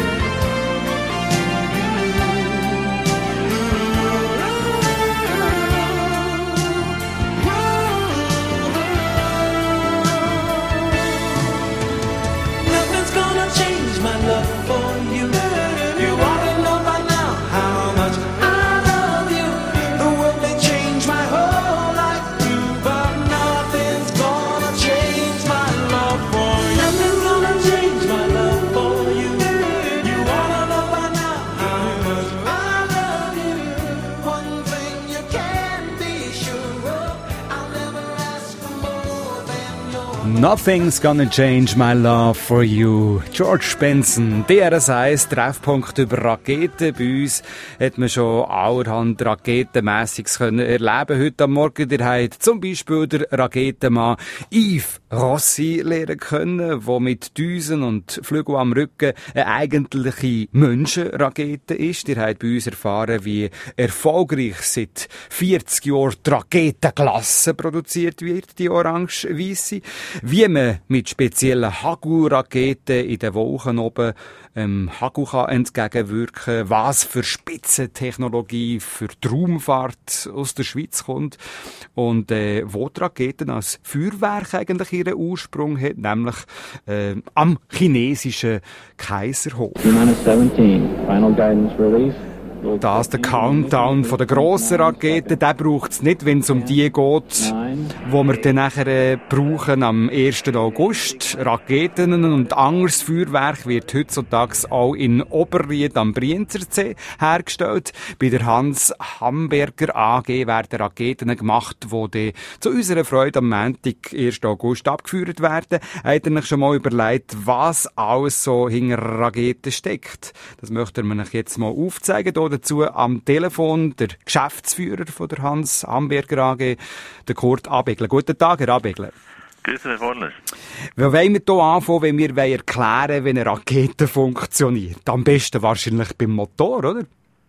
Nothing's gonna change my love for you. You ought to know by now how much I love you. The world may change my whole life through, but nothing's gonna change my love for you. Nothing's gonna change my love for you. You ought to know by now how much I love you. One thing you can be sure of, I'll never ask for more than your Nothing's gonna change my love for you. George Benson, D R S eins, Treffpunkt über Raketen. Bei uns hat man schon allerhand Raketenmässiges können erleben heute am Morgen. Ihr habt zum Beispiel den Raketenmann Yves Rossi lernen können, der mit Düsen und Flügeln am Rücken eine eigentliche Menschenrakete ist. Ihr habt bei uns erfahren, wie erfolgreich seit vierzig Jahren die Raketenklasse produziert wird, die orange-weisse. Wie man mit speziellen Hagel-Raketen in den Wolken oben ähm, Hagel kann entgegenwirken, was für Spitzentechnologie für die Raumfahrt aus der Schweiz kommt und äh, wo die Raketen als Feuerwerk eigentlich ihren Ursprung hat, nämlich äh, am chinesischen Kaiserhof. siebzehn, final guidance release. Das der Countdown von der grossen Raketen, den braucht es nicht, wenn es um die geht, wo wir dann nachher äh, brauchen am ersten August. Raketen und anderes Feuerwerk wird heutzutage auch in Oberried am Brienzersee hergestellt. Bei der Hans Hamberger A G werden Raketen gemacht, die zu unserer Freude am Montag, ersten August, abgeführt werden. Habt ihr euch schon mal überlegt, was alles so hinter Raketen steckt? Das möchten wir euch jetzt mal aufzeigen. Hier dazu am Telefon der Geschäftsführer von der Hans Hamberger A G, der Kurt Abegler. Guten Tag, Herr Abegler. Grüß dich, Herr Vorler. Wir wollen mit hier anfangen, wenn wir erklären, wie eine Rakete funktioniert. Am besten wahrscheinlich beim Motor, oder?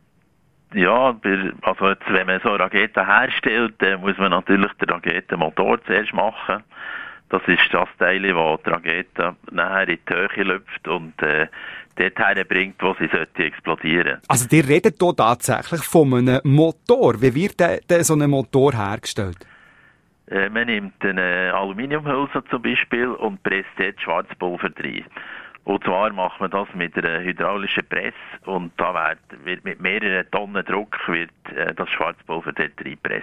Ja, also jetzt, wenn man so eine Rakete herstellt, dann muss man natürlich den Raketenmotor zuerst machen. Das ist das Teil, das die Rakete nachher in die Höhe läuft und äh, dorthin bringt, wo sie sollte explodieren. Also ihr redet hier tatsächlich von einem Motor. Wie wird denn, denn so ein Motor hergestellt? Äh, man nimmt eine Aluminiumhülse zum Beispiel und presst dort Schwarzpulver rein. Und zwar macht man das mit einer hydraulischen Presse und da wird, wird mit mehreren Tonnen Druck wird, äh, das Schwarzpulver dort reingepresst.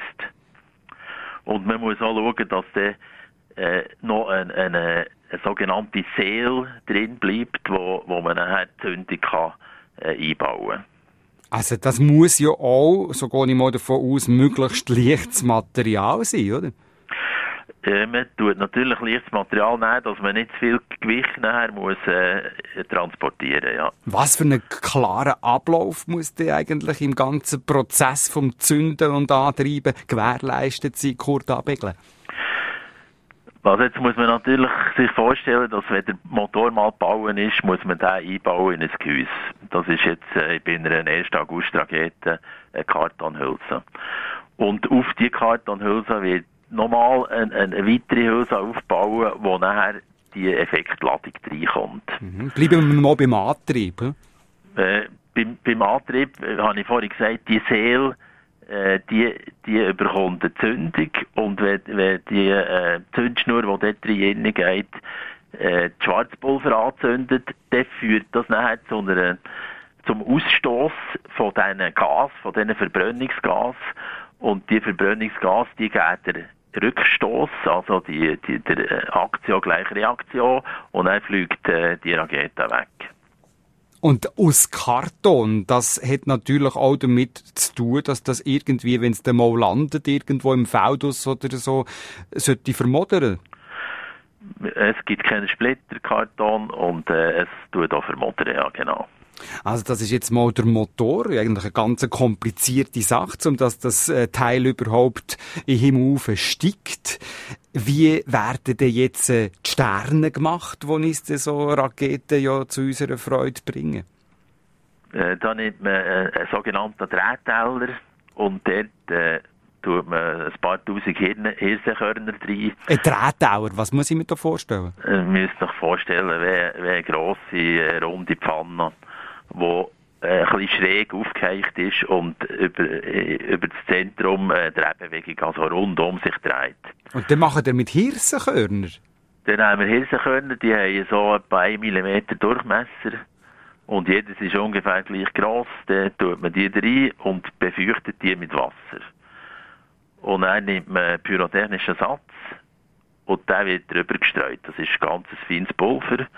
Und man muss auch schauen, dass der äh, noch eine, eine, eine sogenannte Seele drin bleibt, wo, wo man nachher die Zündung kann, äh, einbauen kann. Also das muss ja auch, so gehe ich mal davon aus, möglichst leichtes Material sein, oder? Äh, man tut natürlich leichtes Material nehmen, dass man nicht zu viel Gewicht nachher muss äh, transportieren, ja. Was für einen klaren Ablauf muss denn eigentlich im ganzen Prozess vom Zünden und Antreiben gewährleistet sein, Kurt Abegler? Also jetzt muss man natürlich sich vorstellen, dass wenn der Motor mal gebaut ist, muss man den einbauen in ein Gehäuse. Das ist jetzt äh, bei einer ersten August-Rakete eine Kartonhülse. Und auf die Kartonhülse wird nochmal eine, eine weitere Hülse aufbauen, wo nachher die Effektladung reinkommt. Mhm. Bleiben wir mal beim Antrieb. Hm? Äh, beim, beim Antrieb, äh, habe ich vorhin gesagt, die Seele, äh, die, die bekommt eine Zündung und wenn, wenn die äh, Zündschnur, die dort drin geht, äh, die Schwarzpulver anzündet, dann führt das nachher zu einer, zum Ausstoß von diesen Gas, von diesen Verbrennungsgas. Und die Verbrennungsgas, die geht der Rückstoß, also die, die, der Aktion gleich Reaktion, und dann fliegt äh, die Rakete weg. Und aus Karton, das hat natürlich auch damit zu tun, dass das irgendwie, wenn es dann mal landet, irgendwo im Feldus oder so, sollte vermodern. Es gibt keinen Splitterkarton und äh, es tut auch vermodern, ja, genau. Also das ist jetzt mal der Motor, eigentlich eine ganz komplizierte Sache, um dass das Teil überhaupt in den Himmel steigt. Wie werden denn jetzt die Sterne gemacht, die uns so Raketen ja zu unserer Freude bringen? Äh, da nimmt man äh, einen sogenannten Drehteller und dort äh, tut man ein paar tausend Hirsenkörner rein. Ein Drehteller, was muss ich mir da vorstellen? Äh, man müsste sich vorstellen, wie, wie eine grosse, äh, runde Pfanne, wo äh, ein bisschen schräg aufgeheicht ist und über, äh, über das Zentrum äh, der Erdbewegung, also rund um sich dreht. Und dann machen wir mit Hirsenkörner? Dann haben wir Hirsenkörner, die haben so etwa einen Millimeter Durchmesser und jedes ist ungefähr gleich gross. Dann tut man die rein und befeuchtet die mit Wasser. Und dann nimmt man pyrotechnischen Satz und der wird drüber gestreut. Das ist ganz feines Pulver.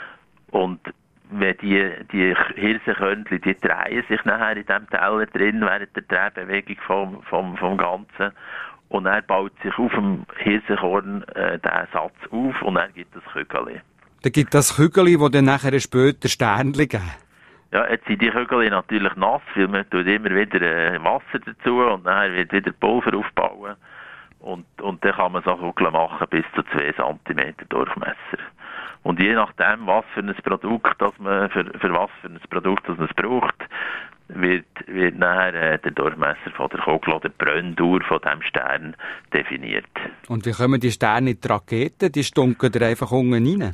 Und wenn die, die Hirsenkörnchen, die drehen sich nachher in diesem Teller drin während der Drehbewegung vom, vom, vom Ganzen. Und dann baut sich auf dem Hirsenkorn äh, der Satz auf und dann gibt es Kügel. Dann gibt das Kügel, das dann nachher später Sternchen geben. Ja, jetzt sind die Kügel natürlich nass, weil man tut immer wieder äh, Wasser dazu und dann wird wieder Pulver aufbauen. Und, und dann kann man so Kügel machen bis zu zwei Zentimeter Durchmesser. Und je nachdem, was für ein Produkt, das man, für, für was für ein Produkt das man es braucht, wird, wird nachher äh, der Durchmesser von der Kugel oder die Brenndauer von diesem Stern definiert. Und wie kommen die Sterne in die Raketen? Die stunken da einfach unten rein?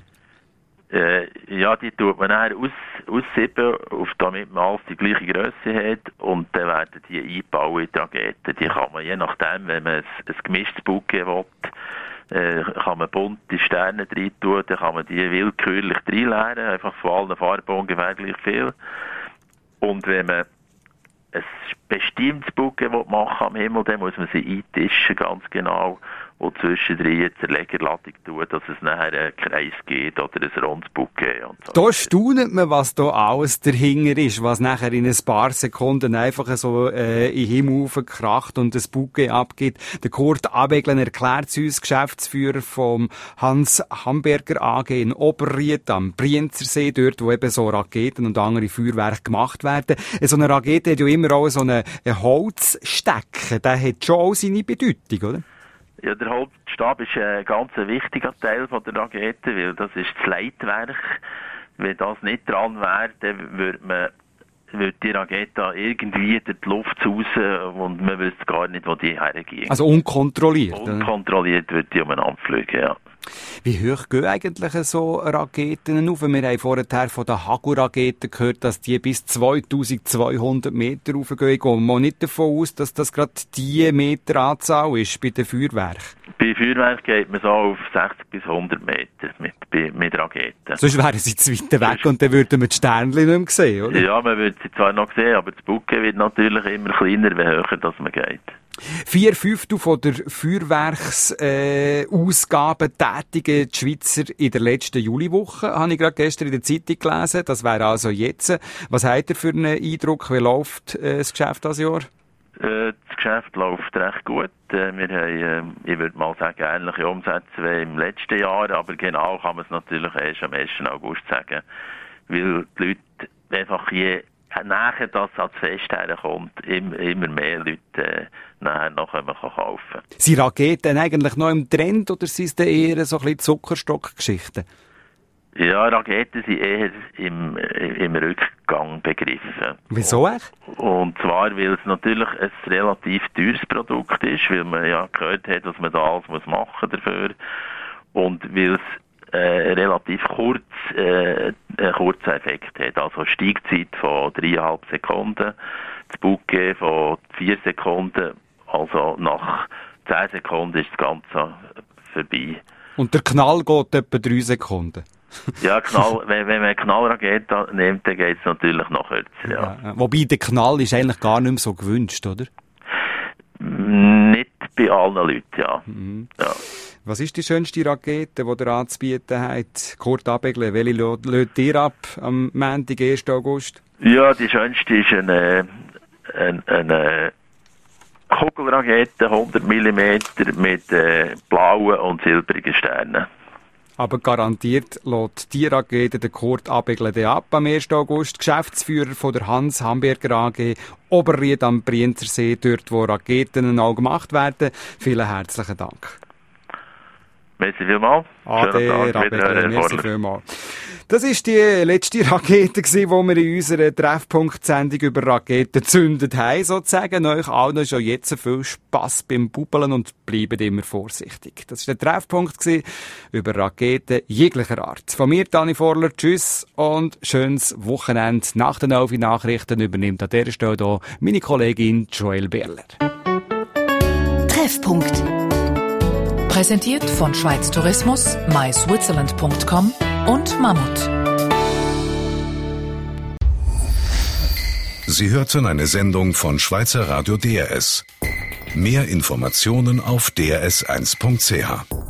Äh, ja, die tut man nachher aus, aussieben, auf, damit man alles die gleiche Grösse hat und dann werden die eingebaut in die Raketen. Die kann man je nachdem, wenn man ein, ein gemischtes Bouquet will, äh, kann man bunte Sterne rein tun, dann kann man die willkürlich reinleeren, einfach von allen Farben ungefähr gleich viel. Und wenn man ein bestimmtes Bouquet machen am Himmel, dann muss man sie eintischen, ganz genau, und zwischendrin eine Zerlegerladung tun, dass es nachher einen Kreis gibt oder ein rundes Bouquet. Und so. Da staunet man, was da alles dahinter ist, was nachher in ein paar Sekunden einfach so äh, in den Himmel kracht und das Bouquet abgibt. Der Kurt Abeglen erklärt es uns, Geschäftsführer vom Hans Hamberger A G in Oberried am Brienzersee, dort wo eben so Raketen und andere Feuerwerke gemacht werden. So eine Rakete hat ja immer auch so einen Holzstecken, der hat schon auch seine Bedeutung, oder? Ja, der Holzstab ist ein ganz wichtiger Teil von der Rakete, weil das ist das Leitwerk. Wenn das nicht dran wäre, dann würde man würde die Rakete irgendwie durch die Luft raus und man wüsste gar nicht, wo die hergehen. Also unkontrolliert? Unkontrolliert würde die umeinander fliegen, ja. Wie hoch gehen eigentlich so Raketen auf? Wir haben vorher von den Hagu-Raketen gehört, dass die bis zweitausendzweihundert Meter raufgehen. Ich gehe mal nicht davon aus, dass das gerade die Meteranzahl ist bei den Feuerwerken. Bei Feuerwerken geht man so auf sechzig bis hundert Meter mit, mit Raketen. Sonst wären sie zu weit weg und dann würden wir die Sternchen nicht mehr sehen, oder? Ja, man würde sie zwar noch sehen, aber das Bouquet wird natürlich immer kleiner, je höher das man geht. Vier Fünftel von der Feuerwerksausgaben äh, tätigen die Schweizer in der letzten Juliwoche, habe ich gerade gestern in der Zeitung gelesen. Das wäre also jetzt. Was habt ihr für einen Eindruck? Wie läuft äh, das Geschäft dieses Jahr? Äh, das Geschäft läuft recht gut. Äh, wir haben, äh, ich würde mal sagen, ähnliche Umsätze wie im letzten Jahr, aber genau kann man es natürlich erst am ersten August sagen, weil die Leute einfach je nachher, dass es als Fest herkommt, immer, immer mehr Leute äh, nachher noch können kaufen. Sind Raketen eigentlich noch im Trend oder sind es eher so ein bisschen Zuckerstockgeschichten? Ja, Raketen sind eher im, im Rückgang begriffen. Wieso eigentlich? Und zwar, weil es natürlich ein relativ teures Produkt ist, weil man ja gehört hat, dass man da alles muss machen dafür und weil es Äh, relativ kurz, äh, einen kurzen Effekt hat. Also Steigzeit von dreieinhalb Sekunden, das Bouquet von vier Sekunden, also nach zehn Sekunden ist das Ganze vorbei. Und der Knall geht etwa drei Sekunden? Ja, Knall, wenn, wenn man eine Knallrakete nimmt, dann geht es natürlich noch kürzer. Ja. Ja, wobei der Knall ist eigentlich gar nicht mehr so gewünscht, oder? Nicht bei allen Leuten, ja. Mhm. ja. Was ist die schönste Rakete, die ihr anzubieten habt? Kurt Abegle, welche lädt ihr ab am Montag, ersten August? Ja, die schönste ist eine, eine, eine Kugelrakete, hundert Millimeter mit äh, blauen und silbrigen Sternen. Aber garantiert lässt die Rakete den Kurt Abegle ab am ersten August. Geschäftsführer von der Hans Hamburger A G Oberried am Brienzersee, dort wo Raketen auch gemacht werden. Vielen herzlichen Dank. Merci vielmals. Ade, Abegle, merci vielmals. Das war die letzte Rakete, die wir in unserer Treffpunkt-Sendung über Raketen gezündet haben. Sozusagen euch allen schon jetzt viel Spass beim Bubbeln und bleibt immer vorsichtig. Das war der Treffpunkt über Raketen jeglicher Art. Von mir, Dani Vorler, tschüss und schönes Wochenende. Nach den neuen Nachrichten übernimmt an dieser Stelle hier meine Kollegin Joel Berler. Treffpunkt. Präsentiert von Schweiz Tourismus, my switzerland punkt com und Mammut. Sie hörten eine Sendung von Schweizer Radio D R S. Mehr Informationen auf d r s eins punkt c h.